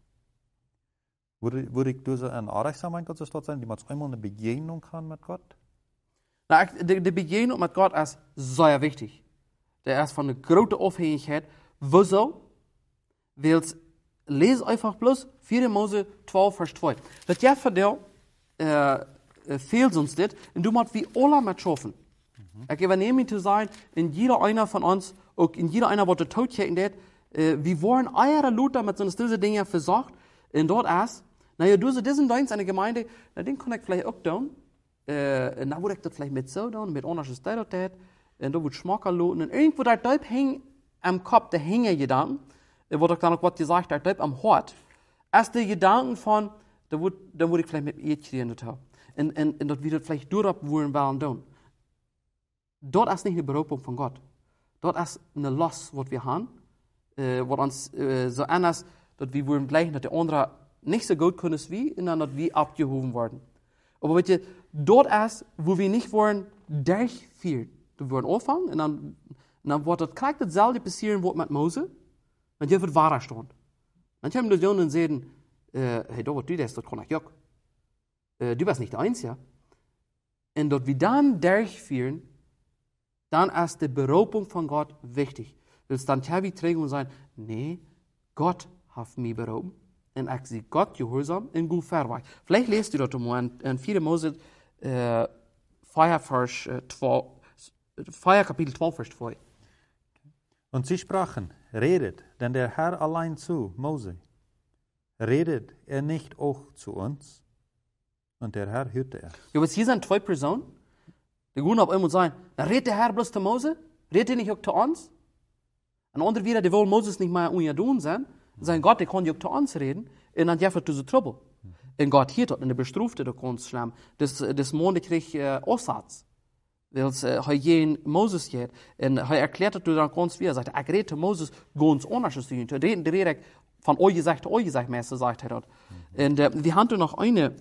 Würde, würde ich diese ein Arbeitsam ein Gott so sein, die man einmal eine Begegnung kann mit Gott? Na, die, die Begegnung mit Gott ist sehr wichtig. Der ist von einer großen Aufhängigkeit. Wieso? Weil lese einfach bloß vier Mose zwölf, Vers zwei. Das ja für dir äh, fehlt uns das, und du musst wie alle mit schaffen. Mhm. Ich übernehme zu sein, in jeder einer von uns, auch in jeder einer, der tot geht, äh, wir wollen eure Luther mit so diese Dinge versorgt, und dort ist, naja, du so diesen Dienst eine Gemeinde, na, den kann ich vielleicht auch tun, äh, na, würde ich das vielleicht mit so tun, mit anders ist das, und da wird Schmacker loten, und irgendwo da Typ hängt am Kopf, der hänge Gedanken, wo ich dann auch was gesagt habe, Typ am Hort, erst die Gedanken von, da würde da würd ich vielleicht mit ihr kriegen, und, und, und das wird vielleicht durchwollen wollen tun. Dort ist nicht eine Berufung von Gott. Dort ist eine Last, was wir haben, äh, was uns äh, so anders, dass wir wollen gleichen, dass der andere nicht so gut können wie, und dann, dass wir abgehoben werden. Aber weißt du, dort ist, wo wir nicht wollen, durchführen. Wir wollen anfangen, und dann, und dann wird das gleich dasselbe passieren, was mit Mose, und hier wird wahrer stehen. Dann haben die Söhne und sagen, äh, hey, da, was du das, das kann ich auch. Äh, du bist nicht der Einzige. Und dort wir dann durchführen, dann ist die Berufung von Gott wichtig. Weil es dann kann wie trägen und sagen, nee, Gott hat mich berufen, und ich sehe Gott gehorsam und gut verweist. Vielleicht lest du das mal in, in vier Mose äh, vier, Vers, äh, zwei, vier, Kapitel zwölf, Vers zwei. Und sie sprachen, redet denn der Herr allein zu, Mose. Redet er nicht auch zu uns? Und der Herr hörte er. Ja, aber hier sind zwei Personen, die gehen auf einmal sagen, redet der Herr bloß zu Mose? Redet er nicht auch zu uns? Und andere wieder, die wollen Moses nicht mehr unter tun sein, sagen, Gott, der kann ja auch zu uns reden, und dann jeffert du so Trouble. Und Gott hier hat eine Bestrafte, der kann schlimm. Das, das Mond kriegt äh, Aussatz. Weil es äh, jeden Moses geht. Und er erklärt das dann ganz wie, er sagt, er redet zu Moses ganz anders zu tun. Er redet direkt von euch gesagt, euch gesagt, Meister, sagt er dort. Mhm. Und äh, wir haben noch eine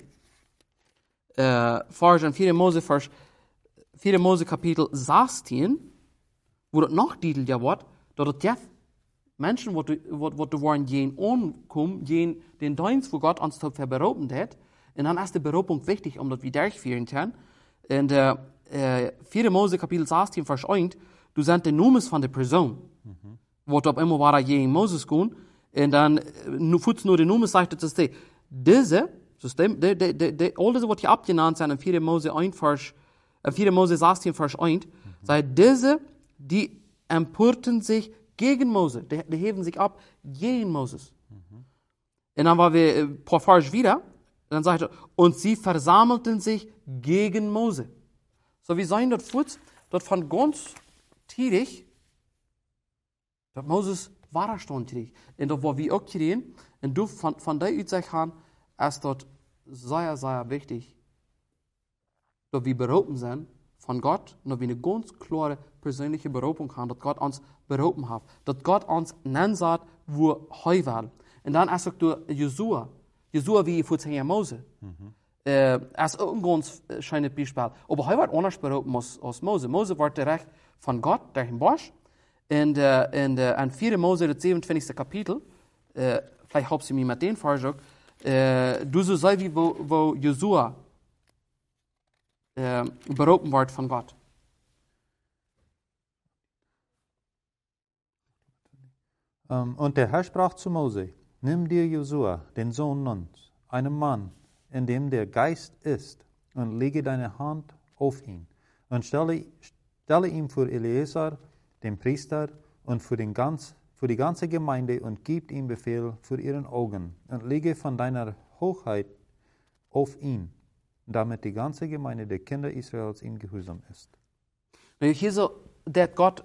äh, Vers in vier Mose, Vers, vier Mose Kapitel sechzehn, wo das noch Titel ja wird, dass das Menschen, die waren jen ankommen, jen den Dienst, wo Gott uns zu verberauben hat, und dann ist die Beraubung wichtig, um das wieder durchführen zu können. Und äh, äh, vier Mose Kapitel sechzehn, Vers eins, du sagst den Namen von der Person, mhm. wo auf immer war jen Moses gehen, und dann äh, futz nur den Namen sagt, dass die, diese, System, de, de, de, de, all das, was hier abgenannt sind, in vier Mose eins, Vers, äh, vier Mose sechzehn, Vers eins, mhm. sagt, diese, die empörten sich gegen Mose, die, die heben sich ab gegen Moses. Mhm. Und dann waren wir ein paar Vers wieder, dann sagt er, und sie versammelten sich gegen Mose. So, wir sehen dort kurz, dort von ganz tidig, dass Moses war stand tidig. Und dort, wo wir auch kriegen, und du von, von der Utsicht haben, ist dort sehr, sehr wichtig, dass wir berufen sind von Gott, und dass wir eine ganz klare persönliche Berufung haben, dass Gott uns berufen hat, dass Gott uns nennen sagt, wo er will. Und dann ist auch durch Josua, Josua wie vorher Mose, mhm. äh, ist auch ein ganz schönes Beispiel. Aber er wird anders berufen als, als Mose. Mose wird direkt von Gott, durch den Busch, und äh, in, äh, in vier Mose, das siebenundzwanzigste Kapitel, äh, vielleicht habt ihr mich mit den Vers auch, äh, du so sei wie wo, wo Josua äh, berufen wird von Gott. Um, und der Herr sprach zu Mose, nimm dir Josua, den Sohn Nuns, einen Mann, in dem der Geist ist, und lege deine Hand auf ihn, und stelle, stelle ihn vor Eleazar, den Priester, und für, den ganz, für die ganze Gemeinde, und gib ihm Befehl vor ihren Augen, und lege von deiner Hochheit auf ihn, damit die ganze Gemeinde der Kinder Israels ihm gehorsam ist. Nu, hier so, dat Gott,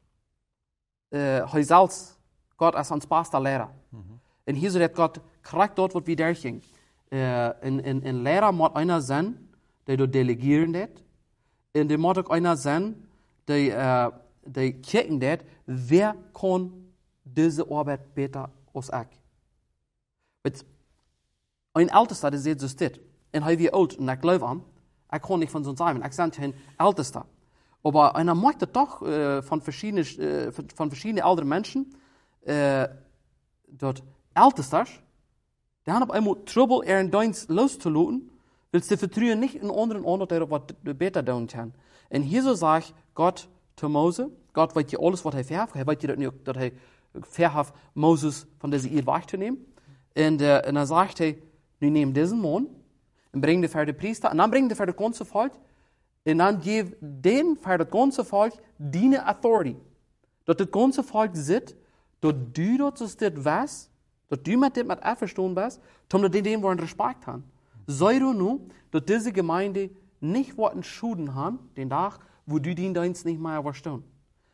uh, hij zelfs, Gott als ons beste leraar. Mm-hmm. En hier so, dat Gott krijgt dort, wat wie daar ging. Uh, en, en, en leraar moet einer zijn, die dort delegieren dat. En die moet ook einer zijn, die, uh, die kijken dat, wer kan deze arbeid beter als ik. Want een älteste, die zegt zo dit. En hij wie oud, en ik geloof aan, ik kan niet van zo'n zijn, ik ben geen älteste. Aber einer mag das doch äh, von verschiedenen, äh, von verschiedenen älteren Menschen, äh, dort Ältesters, die haben auf einmal Trouble, ihren Dienst loszulassen, weil sie vertrauen nicht in anderen Ort, der was besser tun kann. Und hier so sagt Gott zu Mose, Gott weiß ja alles, was er verhaftet, er weiß ja nicht, dass er verhaftet, Moses von dieser Ehe wegzunehmen. Und, äh, und dann sagt er, nu neem diesen Mann und bring den für den Priester, und dann bring den für das ganze Volk, en dan geef den voor het ganze volk die authority. Dat het ganze volk zit, dat du dat zoals dit was, dat du met dit met afverstaan was, omdat die dem worden respect haben. Sei du nu, dat diese Gemeinde nicht worden schuden haben, den Tag, wo du den Dienst nicht mehr verstehen.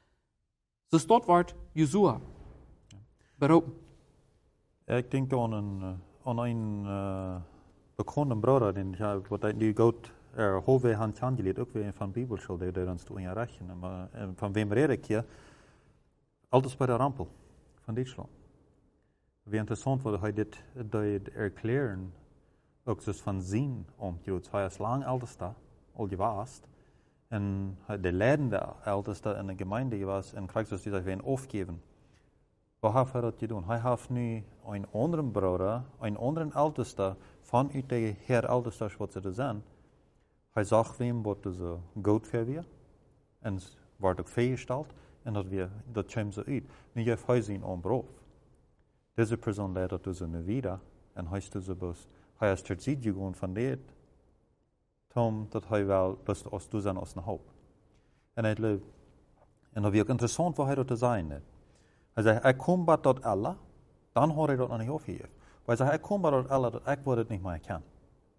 So dort wordt Josua beroepen. Ik denk aan een, aan een uh, bekende broeder, den ik heb, wat nu gaat. Er hoeve han tjangeliet ook weer van Bibelschool, die daar ons toe in rechnen. Maar van wem red ik hier? Altijd bij de rampel van Duitsland. Wie interessant wordt hij dit, dit erklären, ook dus van zien om Joods. Hij is lang oudste, al geweest. En de leidende oudste in de gemeente was en krijgt dus die zich weer opgeven. Wat heeft hij dat gedaan? Hij heeft nu een andere broeder, een andere oudste, vanuit de heer oudste wat ze er zijn. Hij zag wem wat ze goed voor weer. En werd ook veegesteld. En dat, weer, dat kwam ze uit. Nu heeft hij zijn onbroef. Deze persoon leidt dat dus nu weer. En hij is dus bos. Hij is ter ziet gegaan van dit. Tom, dat hij wel lust ons doen zijn als een hoop. En hij leeft. En dat is ook interessant wat hij dat te zijn heeft. Hij zei, ik kom bij dat alle. Dan hoor hij dat nog niet opgegeven. Hij zei, ik kom bij dat alle, dat ik wat het niet meer kan.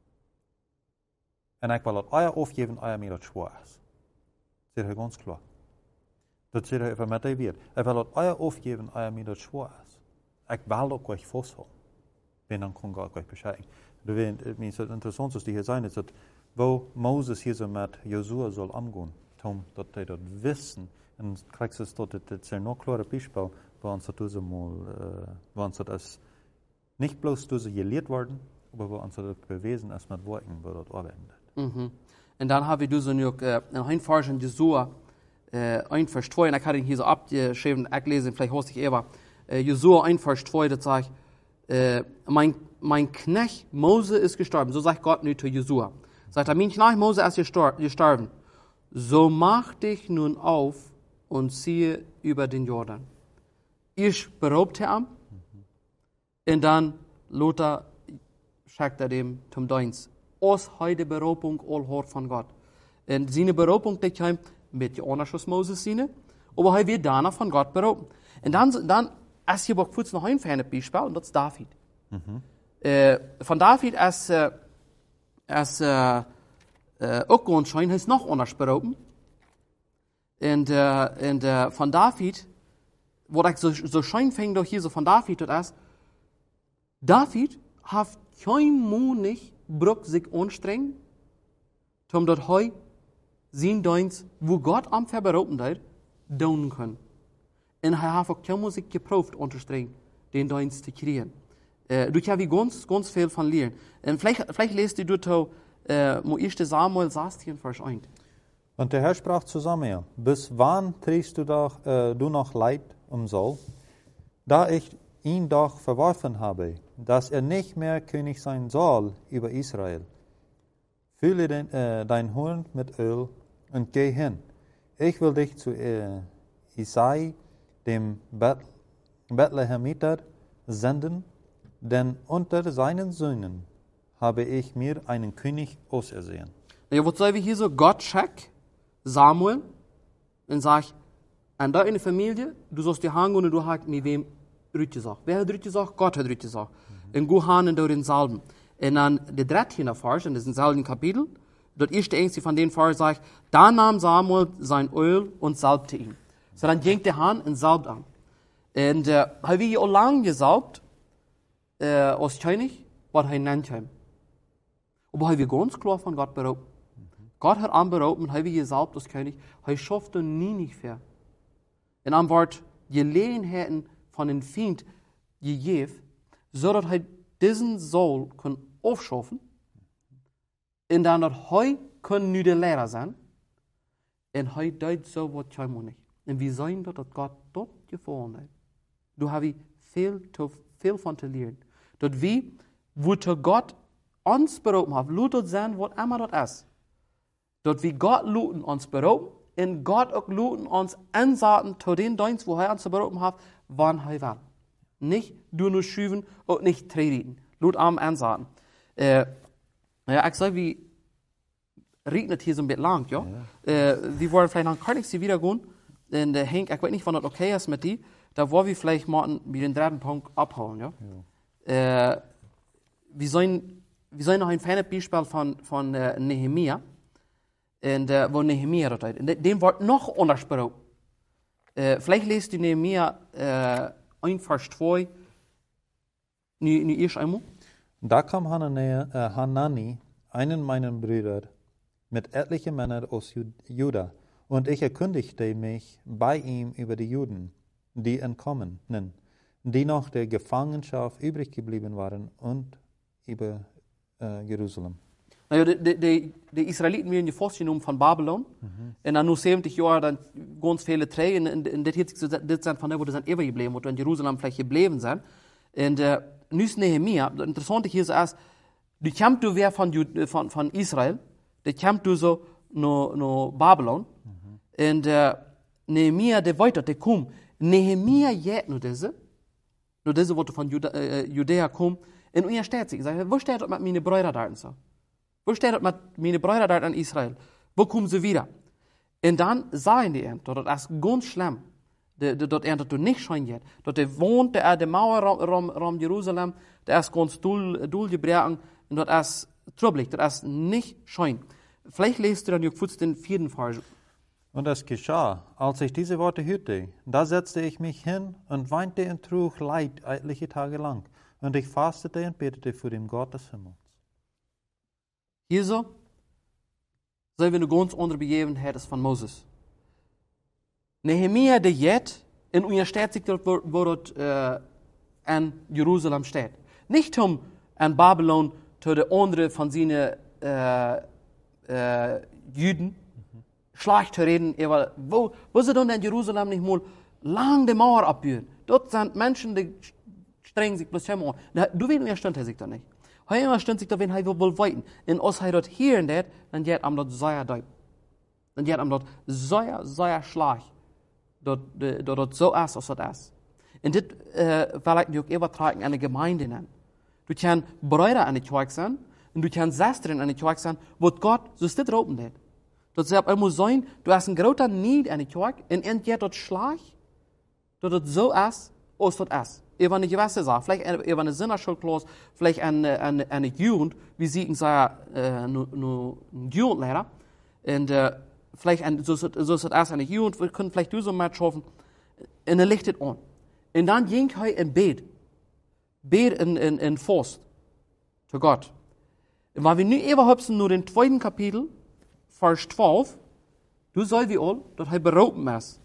En ik wil dat eier opgeven, eier mij dat zwaar is. Dat zegt hij ganz klar. Dat zegt hij even met hij weer. Ik wil dat eier opgeven, eier mij dat zwaar is. Ik wil dat euch vasthouden. En dan kan God euch bescheiden. Het is interessant, als die hier zijn, is dat wo Moses hier zo met Josua zal omgaan, om dat hij dat wissen. En krijgt ze tot het, het is een nog klare Beispiel, waar ons dat dus mal, waar ons dat als niet bloos dus geleerd worden, maar waar ons dat bewezen is met woorden, waar dat arbeiten. Mhm. En dan hebben we dus nu ook uh, een heenvars in Josua, uh, een vers twee, en ik had ihn hier zo abgeschreven, ik lees ihn vielleicht host ich ever. Uh, Josua een vers twee, dat zegt, uh, mein, mein Knecht Mose ist gestorben, so sagt Gott nu zu Josua. Sagt er, mein Knecht Mose ist gestorben, so mach dich nun auf und ziehe über den Jordan. Ich beraubte ihm, mhm. Und dann Lothar schickt er dem zum Dienst. Aus heute Beraubung all hoort von Gott. Und seine Beraubung, die kam mit die anders als Moses seine, aber er wird danach von Gott berauben. Und dann, dann ist hier auch kurz noch ein feines Beispiel, und das ist David. Mhm. Äh, von David ist, äh, ist äh, äh, auch ganz schön, ist noch anders berauben. Und, äh, und äh, von David, wo ich so, so schön fängt, doch hier so von David, das ist, David hat kein Mut nicht, Bruck sich anstrengen, um dort heu sein Dienst, wo Gott am verberauben hat, tun können. Und er hat auch keine Musik geprüft, anzustrengen, den Dienst zu kriegen. Äh, du kannst ganz, ganz viel von lernen. Und vielleicht, vielleicht lest du dort, äh, wo erste Samuel sechzehn, Vers eins. Und der Herr sprach zu Samuel, bis wann trägst du, doch, äh, du noch Leid um Saul, da ich ihn doch verworfen habe, dass er nicht mehr König sein soll über Israel. Fülle den, äh, dein Horn mit Öl und geh hin. Ich will dich zu äh, Isai, dem Bet- Bethlehemiter, senden, denn unter seinen Söhnen habe ich mir einen König ausersehen. Ja, was soll wir hier so? Gott schickt Samuel und sagt, an da in der Familie, du sollst die hangen und du hast mit wem Rüt gesagt. Wer hat Rüt gesagt? Gott hat Rüt gesagt. Und go han und durch den Salben. Und dann der dreizehn Vers, in diesem selben Kapitel, das erste Einzige von den Vers sagt, da nahm Samuel sein Öl und salbte ihn. So dann ging der Hahn und salbt an. Und äh, haben wir auch lange gesalbt, äh, als König, was er nennt haben. Aber haben wir ganz klar von Gott beraubt. Mhm. Gott hat anberaubt und haben wir gesalbt als König, er schaffte nie nicht mehr. In einem Wort, Gelegenheiten von den Feind gegeben, so dass er diesen Soul kann aufschaffen, und dann dat er kann nu de Lehrer sein, und er deed so wat jij moet niet. En we zijn dat dat Gott tot gevonden heeft. Du hast viel, viel von te leren. Dat we, wo Gott uns berufen hat, laat dat zijn wat immer dat is. Dat we Gott laten uns berufen, und Gott auch laten uns ansaten zu den Dienst, wo er uns berufen hat, wann er will. Nicht du nur schüben und nicht treten. Lut am ansaten. Äh, ja, ich sage, wie regnet hier so ein bisschen lang, ja? ja. Äh, wir wollen vielleicht nach Königsee wieder gehen. Und äh, Henk, ich weiß nicht, wann das okay ist mit dir. Da wollen wir vielleicht mal mit den dritten Punkt abhauen, ja? ja. Äh, wir sollen, wir sollen noch ein feines Beispiel von, von äh, Nehemia. Und äh, wo Nehemia das hat. Und dem wird noch anders berufen. Äh, vielleicht lest du Nehemia äh, ein Vers zwei. Nu, nu eerst einmal. Da kam Hanani, äh, Hanani, einen meiner Brüder, mit etlichen Männern aus Juda, und ich erkundigte mich bei ihm über die Juden, die entkommen, die noch der Gefangenschaft übrig geblieben waren, und über äh, Jerusalem. Nou ja, de, de, de Israëlieten werden gevorst genomen van Babylon. Mm-hmm. En dan nu zeventig jaar, dan ganz viele Trägen. En, en dit, dit, dit zijn van die, wo die zijn overgebleven, wo die in Jerusalem vielleicht gebleven zijn. En uh, nu is Nehemia, das Interessante hier ist erst, du kommst du wer von, von, von Israel, der kommt du so no, no Babylon. Mm-hmm. Und uh, Nehemia, der weiter, der kommt. Nehemia jet nur diese, nur diese, wo von Juda, äh, Judäa kommt. Und er steht sich, sagt, wo steht das mit meinen Brüdern da und so? Wo steht das mit meinen Brüdern da in Israel? Wo kommen sie wieder? Und dann sagen die, das ist ganz schlimm. Dat er dat niet schijnt. Dat er woont, er de Mauer rom, rom Jerusalem, dat is ganz doel, doel gebrochen, und dat is troubelig, dat is nicht schön. Vielleicht lest du dann auch kurz den vierten Vers. Und es geschah, als ich diese Worte hörte, da setzte ich mich hin und weinte und trug Leid etliche Tage lang. Und ich fastete und betete für den Gott des Himmels. Hier so, sehen wir eine ganz andere Begebenheit von Moses. Nehemia de jet, in unser steht sich dort, wo, wo dort äh, an Jerusalem steht. Nicht um an Babylon zu der andere von seinen äh, äh, Juden mhm. schlecht zu reden, aber wo, wo sie dann in Jerusalem nicht mal lang die Mauer abbauen. Dort sind Menschen, die strengen sich bloß immer an. Du weißt, er stimmt er sich da nicht. Er immer stimmt sich da, wenn er will weiten. Und als er dort hier und dort, dann geht er dort sehr deep. Dann geht er dort sehr, sehr schlecht. Dat het zo is als het is. En dit uh, wil ik nu ook overtragen aan de gemeente. Du kan Brüder aan de kerk zijn, en du kan zusteren aan de kerk zijn, wat God zo dit roepen deed. Dat ze moet zijn, du hast een groter need aan de kerk, en en je dat slag, dat het zo is als het is. Über eine gewisse Sache, vielleicht über eine Sinnerschulklaus, vielleicht eine, eine, eine Jugend, wie sie in seiner äh, Jugendlehrer, und uh, vielleicht ein, so, so ist es erst eine Jugend, wir können vielleicht so mal schaffen, und er lichtet an. Und dann ging er in Bett, Bett in, in, in Faust, zu Gott. Und weil wir nu überhaupt nur den zweiten Kapitel, Vers zwölf, du soll wie all, dass er berauben ist.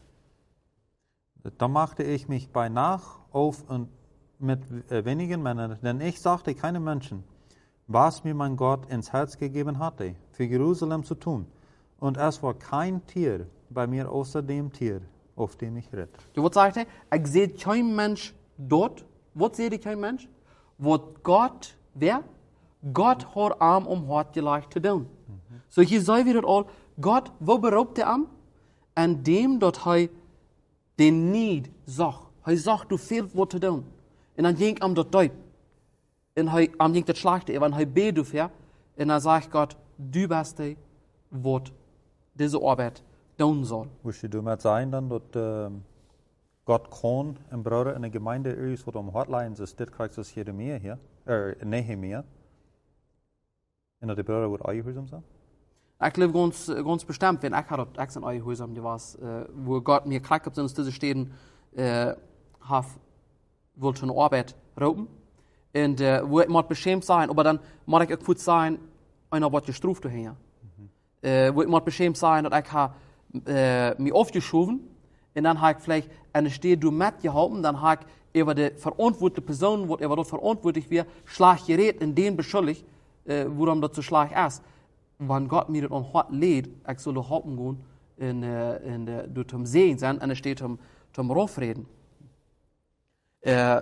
Da machte ich mich bei Nacht auf und mit äh, wenigen Männern, denn ich sagte keinem Menschen, was mir mein Gott ins Herz gegeben hatte, für Jerusalem zu tun. Und es war kein Tier bei mir außer dem Tier, auf dem ich ritt. Du was sagt er? Ich sehe kein Mensch dort. Was sehe ich kein Mensch? Was Gott, wer? Gott hat Arm um Hort gelegt zu tun. Mhm. So hier sei wir das all. Gott, wo beraubt er am? An dem, dort er den Need sagt. Er sagt, du fehlst was zu tun. Und dann ging am dort deut. Und er am ging das Schlachte, und er bet dafür. Und dann sagt Gott, du bist der, was diese Arbeit tun soll. Würdest du mal sagen, dann, dass äh, Gott kann ein Bruder in der Gemeinde ist, wo am Hotline ist, das kriegst du Jeremia hier, äh, Nehemia. Und der Bruder wird auch gehorsam sein? Ich glaube ganz, ganz bestimmt, wenn ich hatte, ich in euren Häusern, die was, äh, wo Gott mir krank hat, sind diese Städten, äh, hat, wollte eine Arbeit rauben. Und, äh, wo ich mal beschämt sein, aber dann muss ich auch gut sein, einer wird gestruft daher. Mhm. Äh, wo ich mal beschämt sein, dass ich habe, äh, mich aufgeschoben, und dann habe ich vielleicht eine Stelle du mitgehalten, dann habe ich über die verantwortliche Person, wo über dort verantwortlich wird, Schlag gerät, in den beschuldigt, äh, worum das zu Schlag ist. Wenn Gott mir das an Hort lädt, ich soll halten gehen, in, in, in, durch zum Sehen sein, und es steht zum, zum Raufreden. Äh,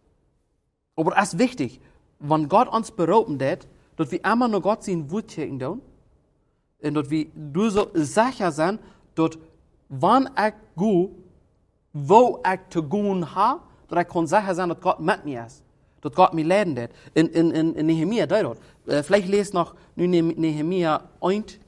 aber es ist wichtig, wenn Gott uns berauben hat, dass wir immer nur Gott sein Wort checken tun, und dass wir du so sicher sein, dass wann ich gehe, wo ich zu gehen habe, dass ich kann sicher sein, dass Gott mit mir ist. Dass Gott mich leiden hat. In, in, in, in Nehemia, da dort. Äh, vielleicht lest noch Nehemia eins,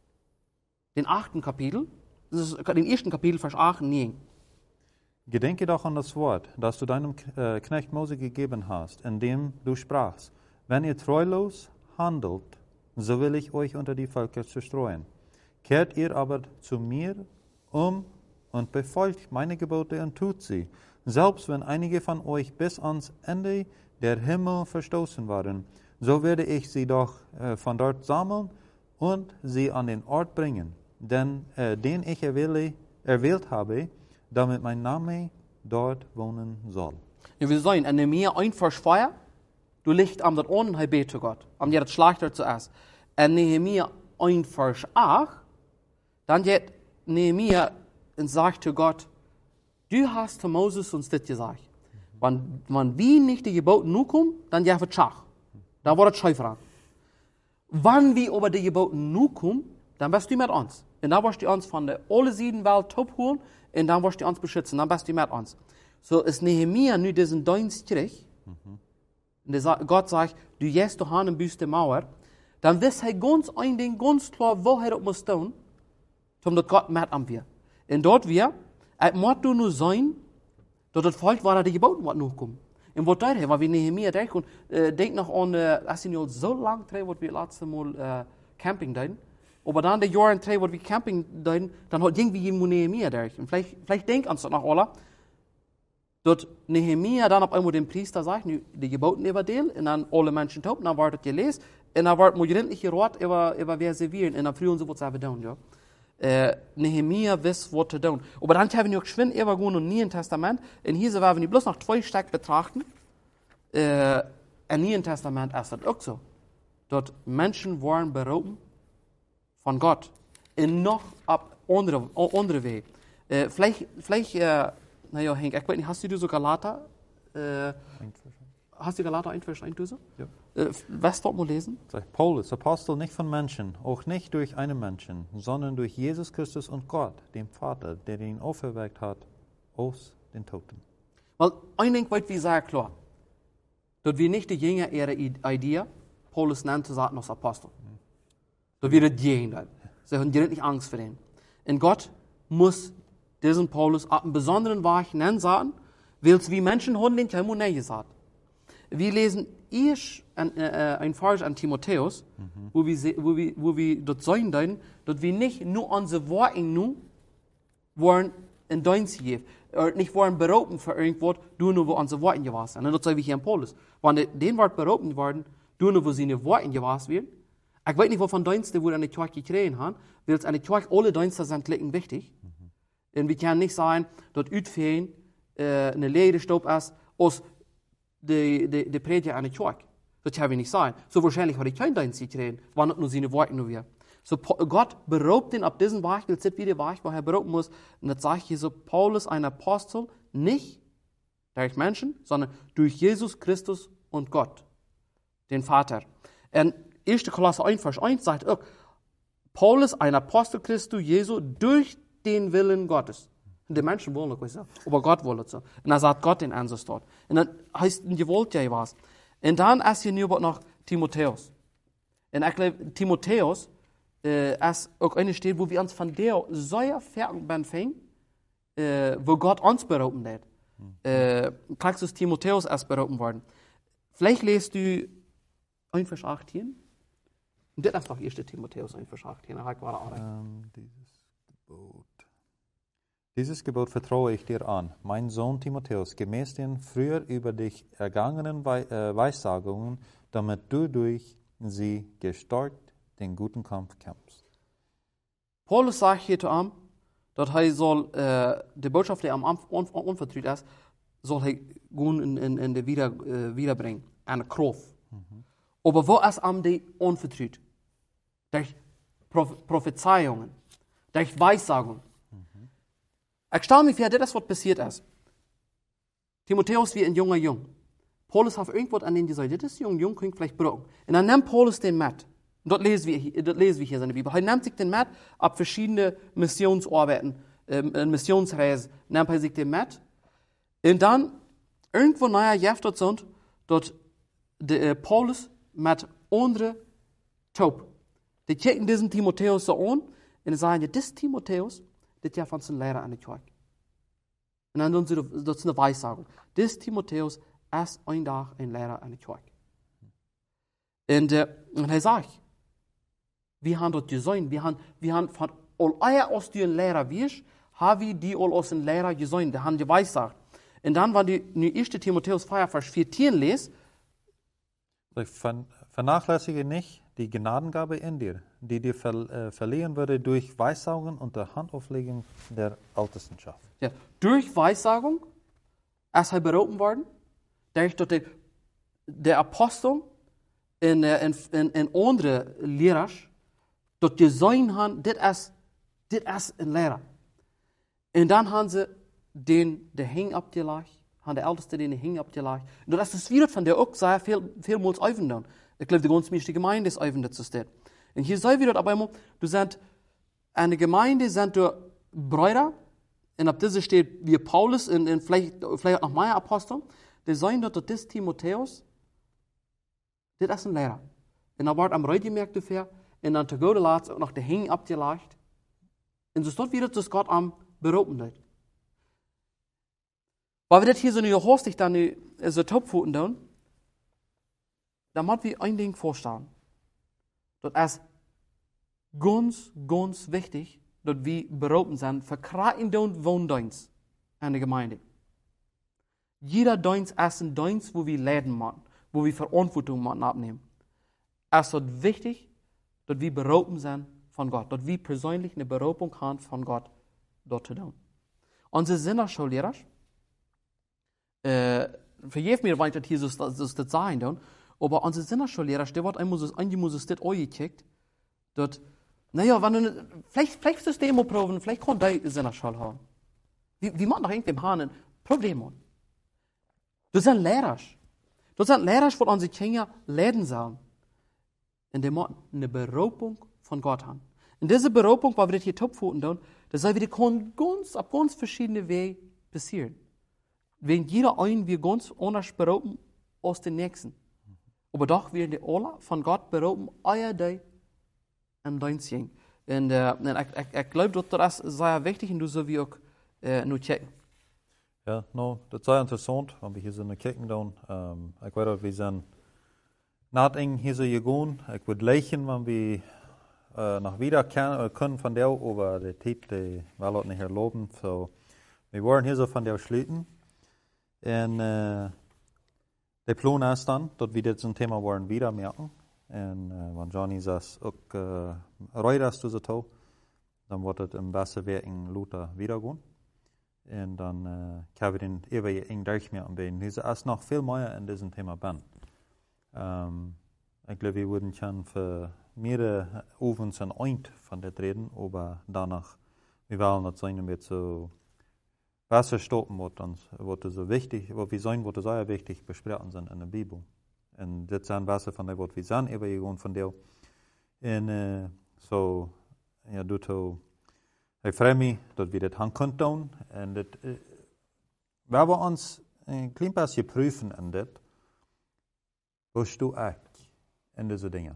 den achten Kapitel. Das ist den ersten Kapitel, Vers acht und neun. Gedenke doch an das Wort, das du deinem äh, Knecht Mose gegeben hast, indem du sprachst, wenn ihr treulos handelt, so will ich euch unter die Völker zerstreuen. Kehrt ihr aber zu mir um und befolgt meine Gebote und tut sie, selbst wenn einige von euch bis ans Ende der Himmel verstoßen waren, so werde ich sie doch äh, von dort sammeln und sie an den Ort bringen, den, äh, den ich erwähle, erwählt habe, damit mein Name dort wohnen soll. Ja, wir sagen, in Nehemia ein Vers vier, du licht am dat on, hij bete Gott, am der das Schlachter zuerst. In Nehemia ein Vers acht, dann geht Nehemia und sagt zu Gott, du hast zu Moses uns das gesagt. Wenn, wenn wir nicht die Gebote nu kommen, dann ja wird Schach. Da wird es Schäufer. Wenn wir aber die Gebote nu kommen, dann bist du mit uns. Und dann wirst du uns von der alle sieben Welt top holen, und dann wirst du uns beschützen, dann bist du mit uns. So ist Nehemia nu diesen Dienstrich, mhm. und der, Gott sagt, du gehst doch an und büßt die Mauer, dann wisst er ganz ein Ding, ganz klar, wo er das muss tun, damit Gott mit an wir. Und dort wir, es muss du nur sein, dass das Volk war, die Gebote was noch kommen. Und was da weil wir Nehemia denken, und äh, denk noch an, äh, als wir so lang drehen, was wir letztes Mal äh, Camping deden, aber dann die Jahre drehen, was wir Camping deden, dann hat irgendwie jemand Nehemia durch. Und vielleicht, vielleicht denkt uns das noch alle, dass Nehemia dann auf einmal dem Priester sagt, die Gebote überdeel, und dann alle Menschen taub, und dann wird das gelesen, und dann wird man nicht gerat über, über wer servieren, und dann früher und so was wir tun, ja. Uh, Nehemia wist wat te doen. Aber dann haben wir auch geschwind immer gewoon im Neuen Testament. Und hier werden wir bloß noch zwei Stück betrachten. Uh, Im Neuen Testament ist das auch so. Dass Menschen waren beraubt von Gott. Und noch ab andere, andere Wege. Uh, vielleicht, vielleicht uh, naja, Henk, ich weiß nicht, hast du so Galater? Uh, hast du Galater eins, Vers eins? Ja. Uh, was dort mal lesen? Sagt Paulus, Apostel nicht von Menschen, auch nicht durch einen Menschen, sondern durch Jesus Christus und Gott, dem Vater, der ihn auferweckt hat aus den Toten. Weil ein Ding wird wie sehr klar, dass wir nicht die Jünger ihre Idee, Paulus nannte sie als Apostel. Mhm. Dass wir das Jünger, sie haben nicht Angst vor ihnen. Und Gott muss diesen Paulus ab einem besonderen Weg nennen sagen, weil es wie Menschen haben den Himmel nicht gesagt. Wir lesen erst ein, äh, ein Vers an Timotheus, mhm. wo wir, wo wir, wo wir dort sagen, dass wir nicht nur unsere Worte nur wollen in Dienst geben, oder nicht wollen berauben für irgendwas, du nur wo unsere Worte gewesen sind. Und das sagen wir hier in Paulus. Wenn den Wort berauben worden, du nur wo seine Worte gewesen werden, ich weiß nicht, wovon Dienste wir an der Kirche gekriegt haben, weil es an der Kirche alle Dienste sind gleich wichtig. Mhm. Und wir können nicht sagen, dass Utfehlen äh, eine Lehre Staub ist, aus de, de, de Prediger an der Kirche. Das kann ich nicht sagen. So wahrscheinlich hat ich kein Dienst gekriegt, wenn es nur seine Worte nur wir. So Gott beraubt ihn ab diesem Weg, das ist wie der Weg, wo er berauben muss. Und das sagt hier so, Paulus, ein Apostel, nicht durch Menschen, sondern durch Jesus Christus und Gott, den Vater. Und erste Kolosser eins, Vers eins sagt auch, Paulus, ein Apostel Christus, Jesu, durch den Willen Gottes. Und die Menschen wollen das so, aber Gott will es so. Und dann sagt Gott den Ansatz dort. Und dann heißt es, ihr wollt ja was. Und dann ist hier nur noch Timotheus. Und ich glaube, Timotheus äh, ist auch eine Stelle, wo wir uns von der sehr fern fängen, äh, wo Gott uns berauben hat. Mhm. Äh, Praxis Timotheus ist berauben worden. Vielleicht lest du ein Vers achtzehn. Und das ist doch erste Timotheus ein Verschacht. Hier habe ich gerade auch. Ähm, dieses Gebot. Dieses Gebot vertraue ich dir an, mein Sohn Timotheus, gemäß den früher über dich ergangenen Wei äh, Weissagungen, damit du durch sie gestärkt den guten Kampf kämpfst. Paulus sagt hier zu ihm, dass er soll, äh, die Botschaft, die am Anfang unvertrüht ist, soll er gehen in, in, in die wieder, äh, wiederbringen, eine Kraft. Mhm. Aber wo ist am die unvertrüht? Durch Proph Prophezeiungen, durch Weissagungen. Mhm. Ich stelle mir vor, das ist, was passiert ist. Timotheus wie ein junger Jung. Paulus hat irgendwas an den gesagt, das ist ein junger Jung, klingt vielleicht brauchen. Und dann nimmt Paulus den mit. Und dort lesen wir, dort lesen wir hier seine Bibel. Er nimmt sich den mit, ab verschiedene Missionsarbeiten, äh, Missionsreisen, nimmt er sich den mit. Und dann, irgendwo naja, jeft sind, dort der äh, Paulus mit anderen taub. Die checken diesen Timotheus so an und sagen, ja, das Timotheus, das ist ja von seinem Lehrer an der Kirche. Und dann tun sie, das ist eine Weissagung. Das Timotheus ist ein Tag ein Lehrer an der Kirche. Und, äh, und er sagt, wir haben dort gesehen, wir haben, wir haben von all eier aus die Lehrer wirst, haben wir die all aus den Lehrer gesehen, die haben die Weissagt. Und dann, wenn die in ersten Timotheus vier, Vers vierzehn lest, vernachlässige nicht die Gnadengabe in dir, die dir ver, äh, verliehen würde durch Weissagung und der Handauflegung der Ältestenschaft. Ja, durch Weissagung ist er berufen worden, durch der, der Apostel in, in, in, in andere Lehrer, dort gesehen haben, das ist, das ist ein Lehrer. Und dann haben sie den, der hing abgelegt, haben der Älteste den hing abgelegt. Und das ist wieder von der auch sehr viel, vielmals öffnen. Ich glaube, die ganze die Gemeinde ist öffnet zu stehen. Und hier sei wieder aber immer, du sind, eine Gemeinde sind du Brüder, und ab dieser steht wie Paulus, und, und vielleicht, vielleicht auch noch mehr Apostel, die sagen dort, das Timotheus, das ist ein Lehrer. Und dann wird am Reut gemerkt dafür, und dann zu Gott laat noch der hing abgelegt. Und so steht wieder, dass Gott am berufen hat. Weil wir das hier so eine Horstig dann so Topfoten tun, dann müssen wir ein Ding vorstellen. Das ist ganz, ganz wichtig, dass wir berufen sind, für Kreisen und Wohndienst in der Gemeinde. Jeder Dienst ist ein Dienst, wo wir leiden müssen, wo wir Verantwortung abnehmen. Es ist wichtig, dass wir berufen sind von Gott, dass wir persönlich eine Berufung haben von Gott, dort zu tun. Unsere Sinnerschullehrer, äh, vergeef mir, weil ich das hier so, so, so sagen tun, aber unsere Sinnerschullehrer, der wird einmal so, einmal so das angecheckt, dass, naja, wenn du, vielleicht, vielleicht das Demo proben, vielleicht kann der Sinnerschule haben. Wie, wie man nach irgendwem haben, ein Problem haben. Das sind Lehrer. Das sind Lehrer, die unsere Kinder leiden sollen. Und die müssen eine Berufung von Gott haben. Und diese Berufung, weil wir das hier Topfoten tun, das soll wieder ganz, auf ganz verschiedene Wege passieren. Wenn jeder ein wir ganz anders berufen als den nächsten. Aber doch werden die alle von Gott berufen, euer Day und dein Sing. Und, äh, und ich, ich, ich glaube, das ist sehr wichtig und du so wie auch äh, nur checken. Ja, no, das ist sehr interessant, wenn wir hier so eine Kirche tun. Ähm, ich weiß, wir sind nicht eng hier so gegangen. Ich würde lächeln, wenn wir äh, noch wieder können, können von der, aber die Zeit, die will auch nicht erlauben. So, wir wollen hier so von der schließen. Und äh, der Plan ist dann, dass wir das ein Thema wollen wieder merken. Und äh, wenn Johnny sagt, auch äh, reutest du so toll, dann wird es im besten Weg in Luther wiedergehen. Und dann äh, können wir den ewig eng durchmerken. Es ist noch viel mehr in diesem Thema bin. Ähm, ich glaube, wir würden schon für mehrere Ovens und Eint von der reden, aber danach, wir wollen das sein, damit so besser stoppen wird, uns, wird so wichtig, was wir sein, wird sehr wichtig besprechen sind in der Bibel. Und das sind besser von der, was wir sind, eben von der. Und äh, so, ja, du to, ich freue mich, dass wir das haben können. Und das, äh, wenn wir uns ein klein bisschen prüfen an das, bist du auch in diese Dinge.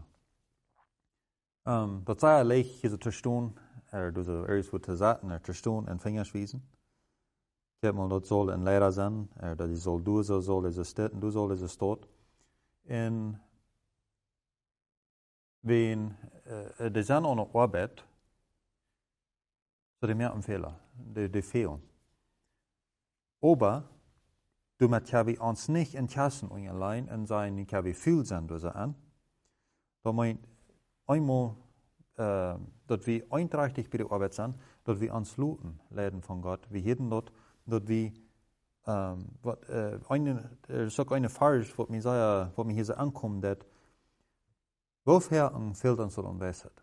Um, dat zei hij leeg hier te staan, er dus ergens wat te zetten, er te staan en vingers wijzen. Ik heb mal dat zal een leraar zijn, er dat hij zal doen, zo zal hij staat, en du zal hij staat. En wenn äh, die sind auch noch Arbeit, so die merken Fehler, die, die fehlen. Aber du musst ja wie uns nicht in Kassen allein und sein, ich habe viel sind durch an. Da meint einmal, äh, dass wir einträchtig bei der Arbeit sind, dass wir uns luten, leiden von Gott. Wir jeden dort, dass wir, ähm, wat, äh, eine, äh, so eine Frage, was mir sehr, was mir hier so ankommt, dass, wofür fehlt uns so ein Weisheit?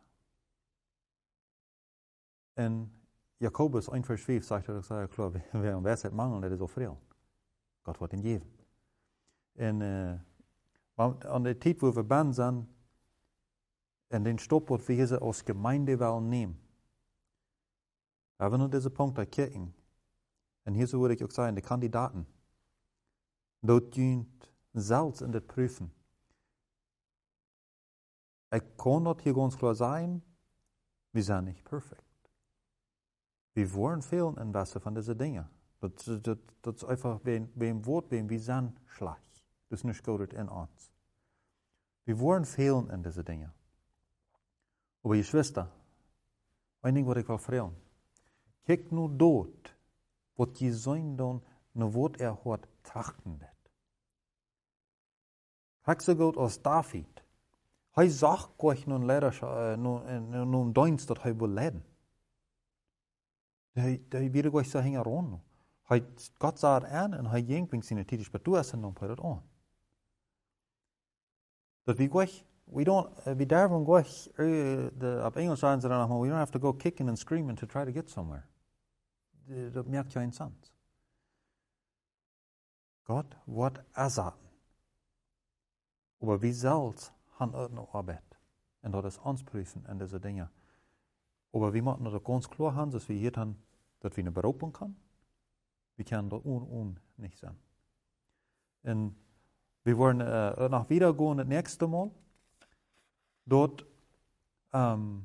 Und Jakobus ein Vers fünf sagt er, ja klar, wer an Weisheit mangelt, der ist auch frei. Gott wird ihn geben. Und äh, an der Zeit, wo wir band sind, in den Stopp, wo wir hier als Gemeinde wollen nehmen, haben wir nur diese Punkte kicken. Und hier so würde ich auch sagen, die Kandidaten, dort dient selbst in das Prüfen. Ich kann dort hier ganz klar sein, wir sind nicht perfekt. Wir wollen fehlen in Wasser von diesen Dingen. Das, das, das ist einfach, wem Wort, wem wir sind schlecht. Das ist nicht gut in uns. Wir wollen fehlen in diesen Dingen. Aber ihr Schwester, ein Ding, was ich will fragen. Kijk nur dort, was je sein dann, nur was er hat trachten wird. Kijk so gut als David. Er sagt gleich nun leider, nur im Dienst, dass er will leiden. Der wird gleich so hängen ran. Gott sagt an und er jenkt wegen seiner Tätigkeit, aber du hast ihn dann bei das an. Dass wir gleich, we don't, uh, we dürfen gleich, uh, the, ab Englisch sagen sie dann nochmal, we don't have to go kicking and screaming to try to get somewhere. Das merkt ja einen Sinn. Gott wird ersagen. Aber wir selbst haben auch noch Arbeit. Und das ist uns prüfen in diese Dinge. Aber wir müssen das ganz klar haben, dass wir hier haben, dass wir eine Berufung haben. Wir können da un, un nicht sein. Und wir wollen äh, nach wieder gehen das nächste Mal. Dort, ähm,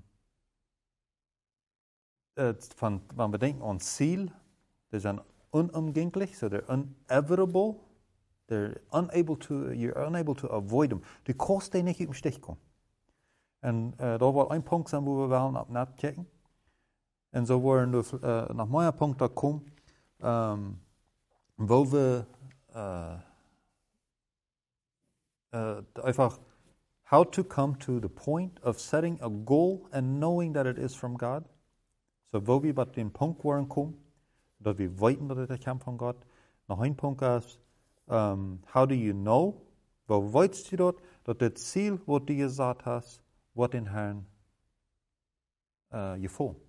äh, von, wenn wir denken an Ziel, die sind unumgänglich, so they're inevitable, they're unable to, you're unable to avoid them. Du kannst die nicht im Stich kommen. Und äh, da war ein Punkt, sein, wo wir wollen abchecken. Und so wollen wir äh, nach meinem Punkt da kommen, ähm, wo wir äh, äh, einfach how to come to the point of setting a goal and knowing that it is from God. So wo wir bei dem Punkt wollen kommen, dass wir weiten, dass es kommt von Gott. Noch ein Punkt ist, um, how do you know? Wo weißt du dort, dass das Ziel, was du gesagt hast, wird den Herrn äh, gefallen.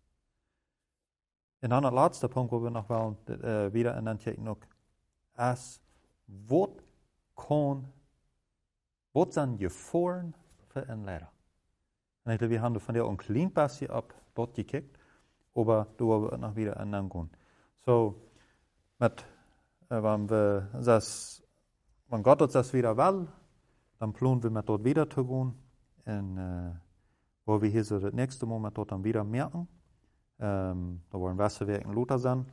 Und dann der letzte Punkt, wo wir noch wollen, äh, wieder in den noch, ist, was kann, was sind Gefahren für einen Lehrer? Und ich glaube, wir haben von der ein kleines bisschen ab dort gekickt, aber du wirst noch wieder in den gehen. So, mit, äh, wenn, wir das, wenn Gott uns das wieder will, dann planen wir mit dort wieder zu gehen. Und äh, wo wir hier so das nächste Mal dort dann wieder merken, ähm, da wollen Wasserwerken Luther sein.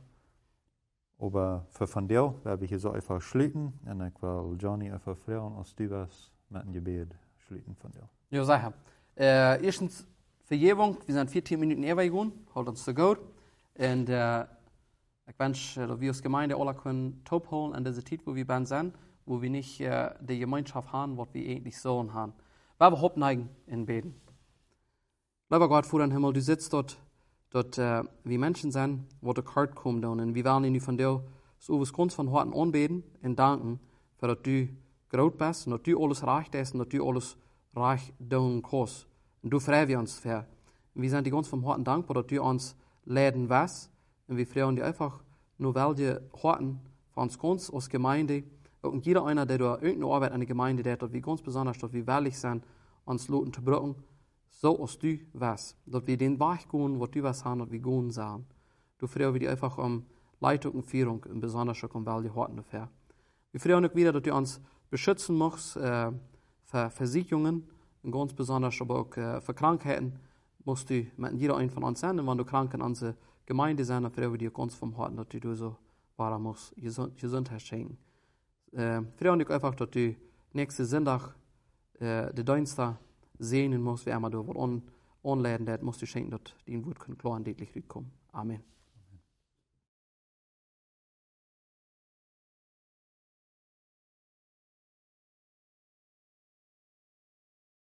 Aber für von dir werden wir hier so einfach schließen. Und ich will Johnny einfach fragen, als du was mit dem Gebet schließen von dir. Ja, sicher. Äh, erstens, Vergebung, wir sind vierzehn Minuten eher gegangen, halt uns zu gut. Und äh, ich wünsche, dass wir als Gemeinde alle können top holen an dieser Zeit, wo wir bei sind, wo wir nicht äh, die Gemeinschaft haben, was wir eigentlich so haben. Wir haben Hauptneigen in Beten. Lieber Gott, vor dem Himmel, du sitzt dort, dort äh, wie Menschen sind, wo der Kart kommt, und wir wollen ihnen von dir so was Grund von Horten anbeten und danken, für dass du groß bist, und dass du alles reich hast, und dass du alles reich tun kannst. Und du freuen wir uns für. Und wir sind die ganz vom Horten dankbar, dass du uns leiden wirst. Und wir freuen dich einfach, nur weil die Horten von uns ganz als Gemeinde, und jeder einer, der da irgendeine Arbeit an der Gemeinde hat, dass wir ganz besonders, dass wir ehrlich sind, uns Leuten zu brücken, so als du was, dass wir den Weg gehen, was du was haben, dass wir gehen sollen. Du freuen wir dich einfach um Leitung und Führung, und besonders um weil die Horten dafür. Wir freuen uns wieder, dass du uns beschützen musst, äh, für Versicherungen, und ganz besonders aber auch äh, für Krankheiten, musst du mit jeder einen von uns sein, und wenn du krank in unserer Gemeinde sein, dann freuen wir dich ganz vom Herzen, dass du so wahr musst, Gesundheit schenken. Äh, freuen dich einfach, dass du nächsten Sonntag, äh, der Dienstag, segnen muss, wer immer du was on, onladen, das musst du schenken, dass dein Wort klar und deutlich rüberkommen. Amen.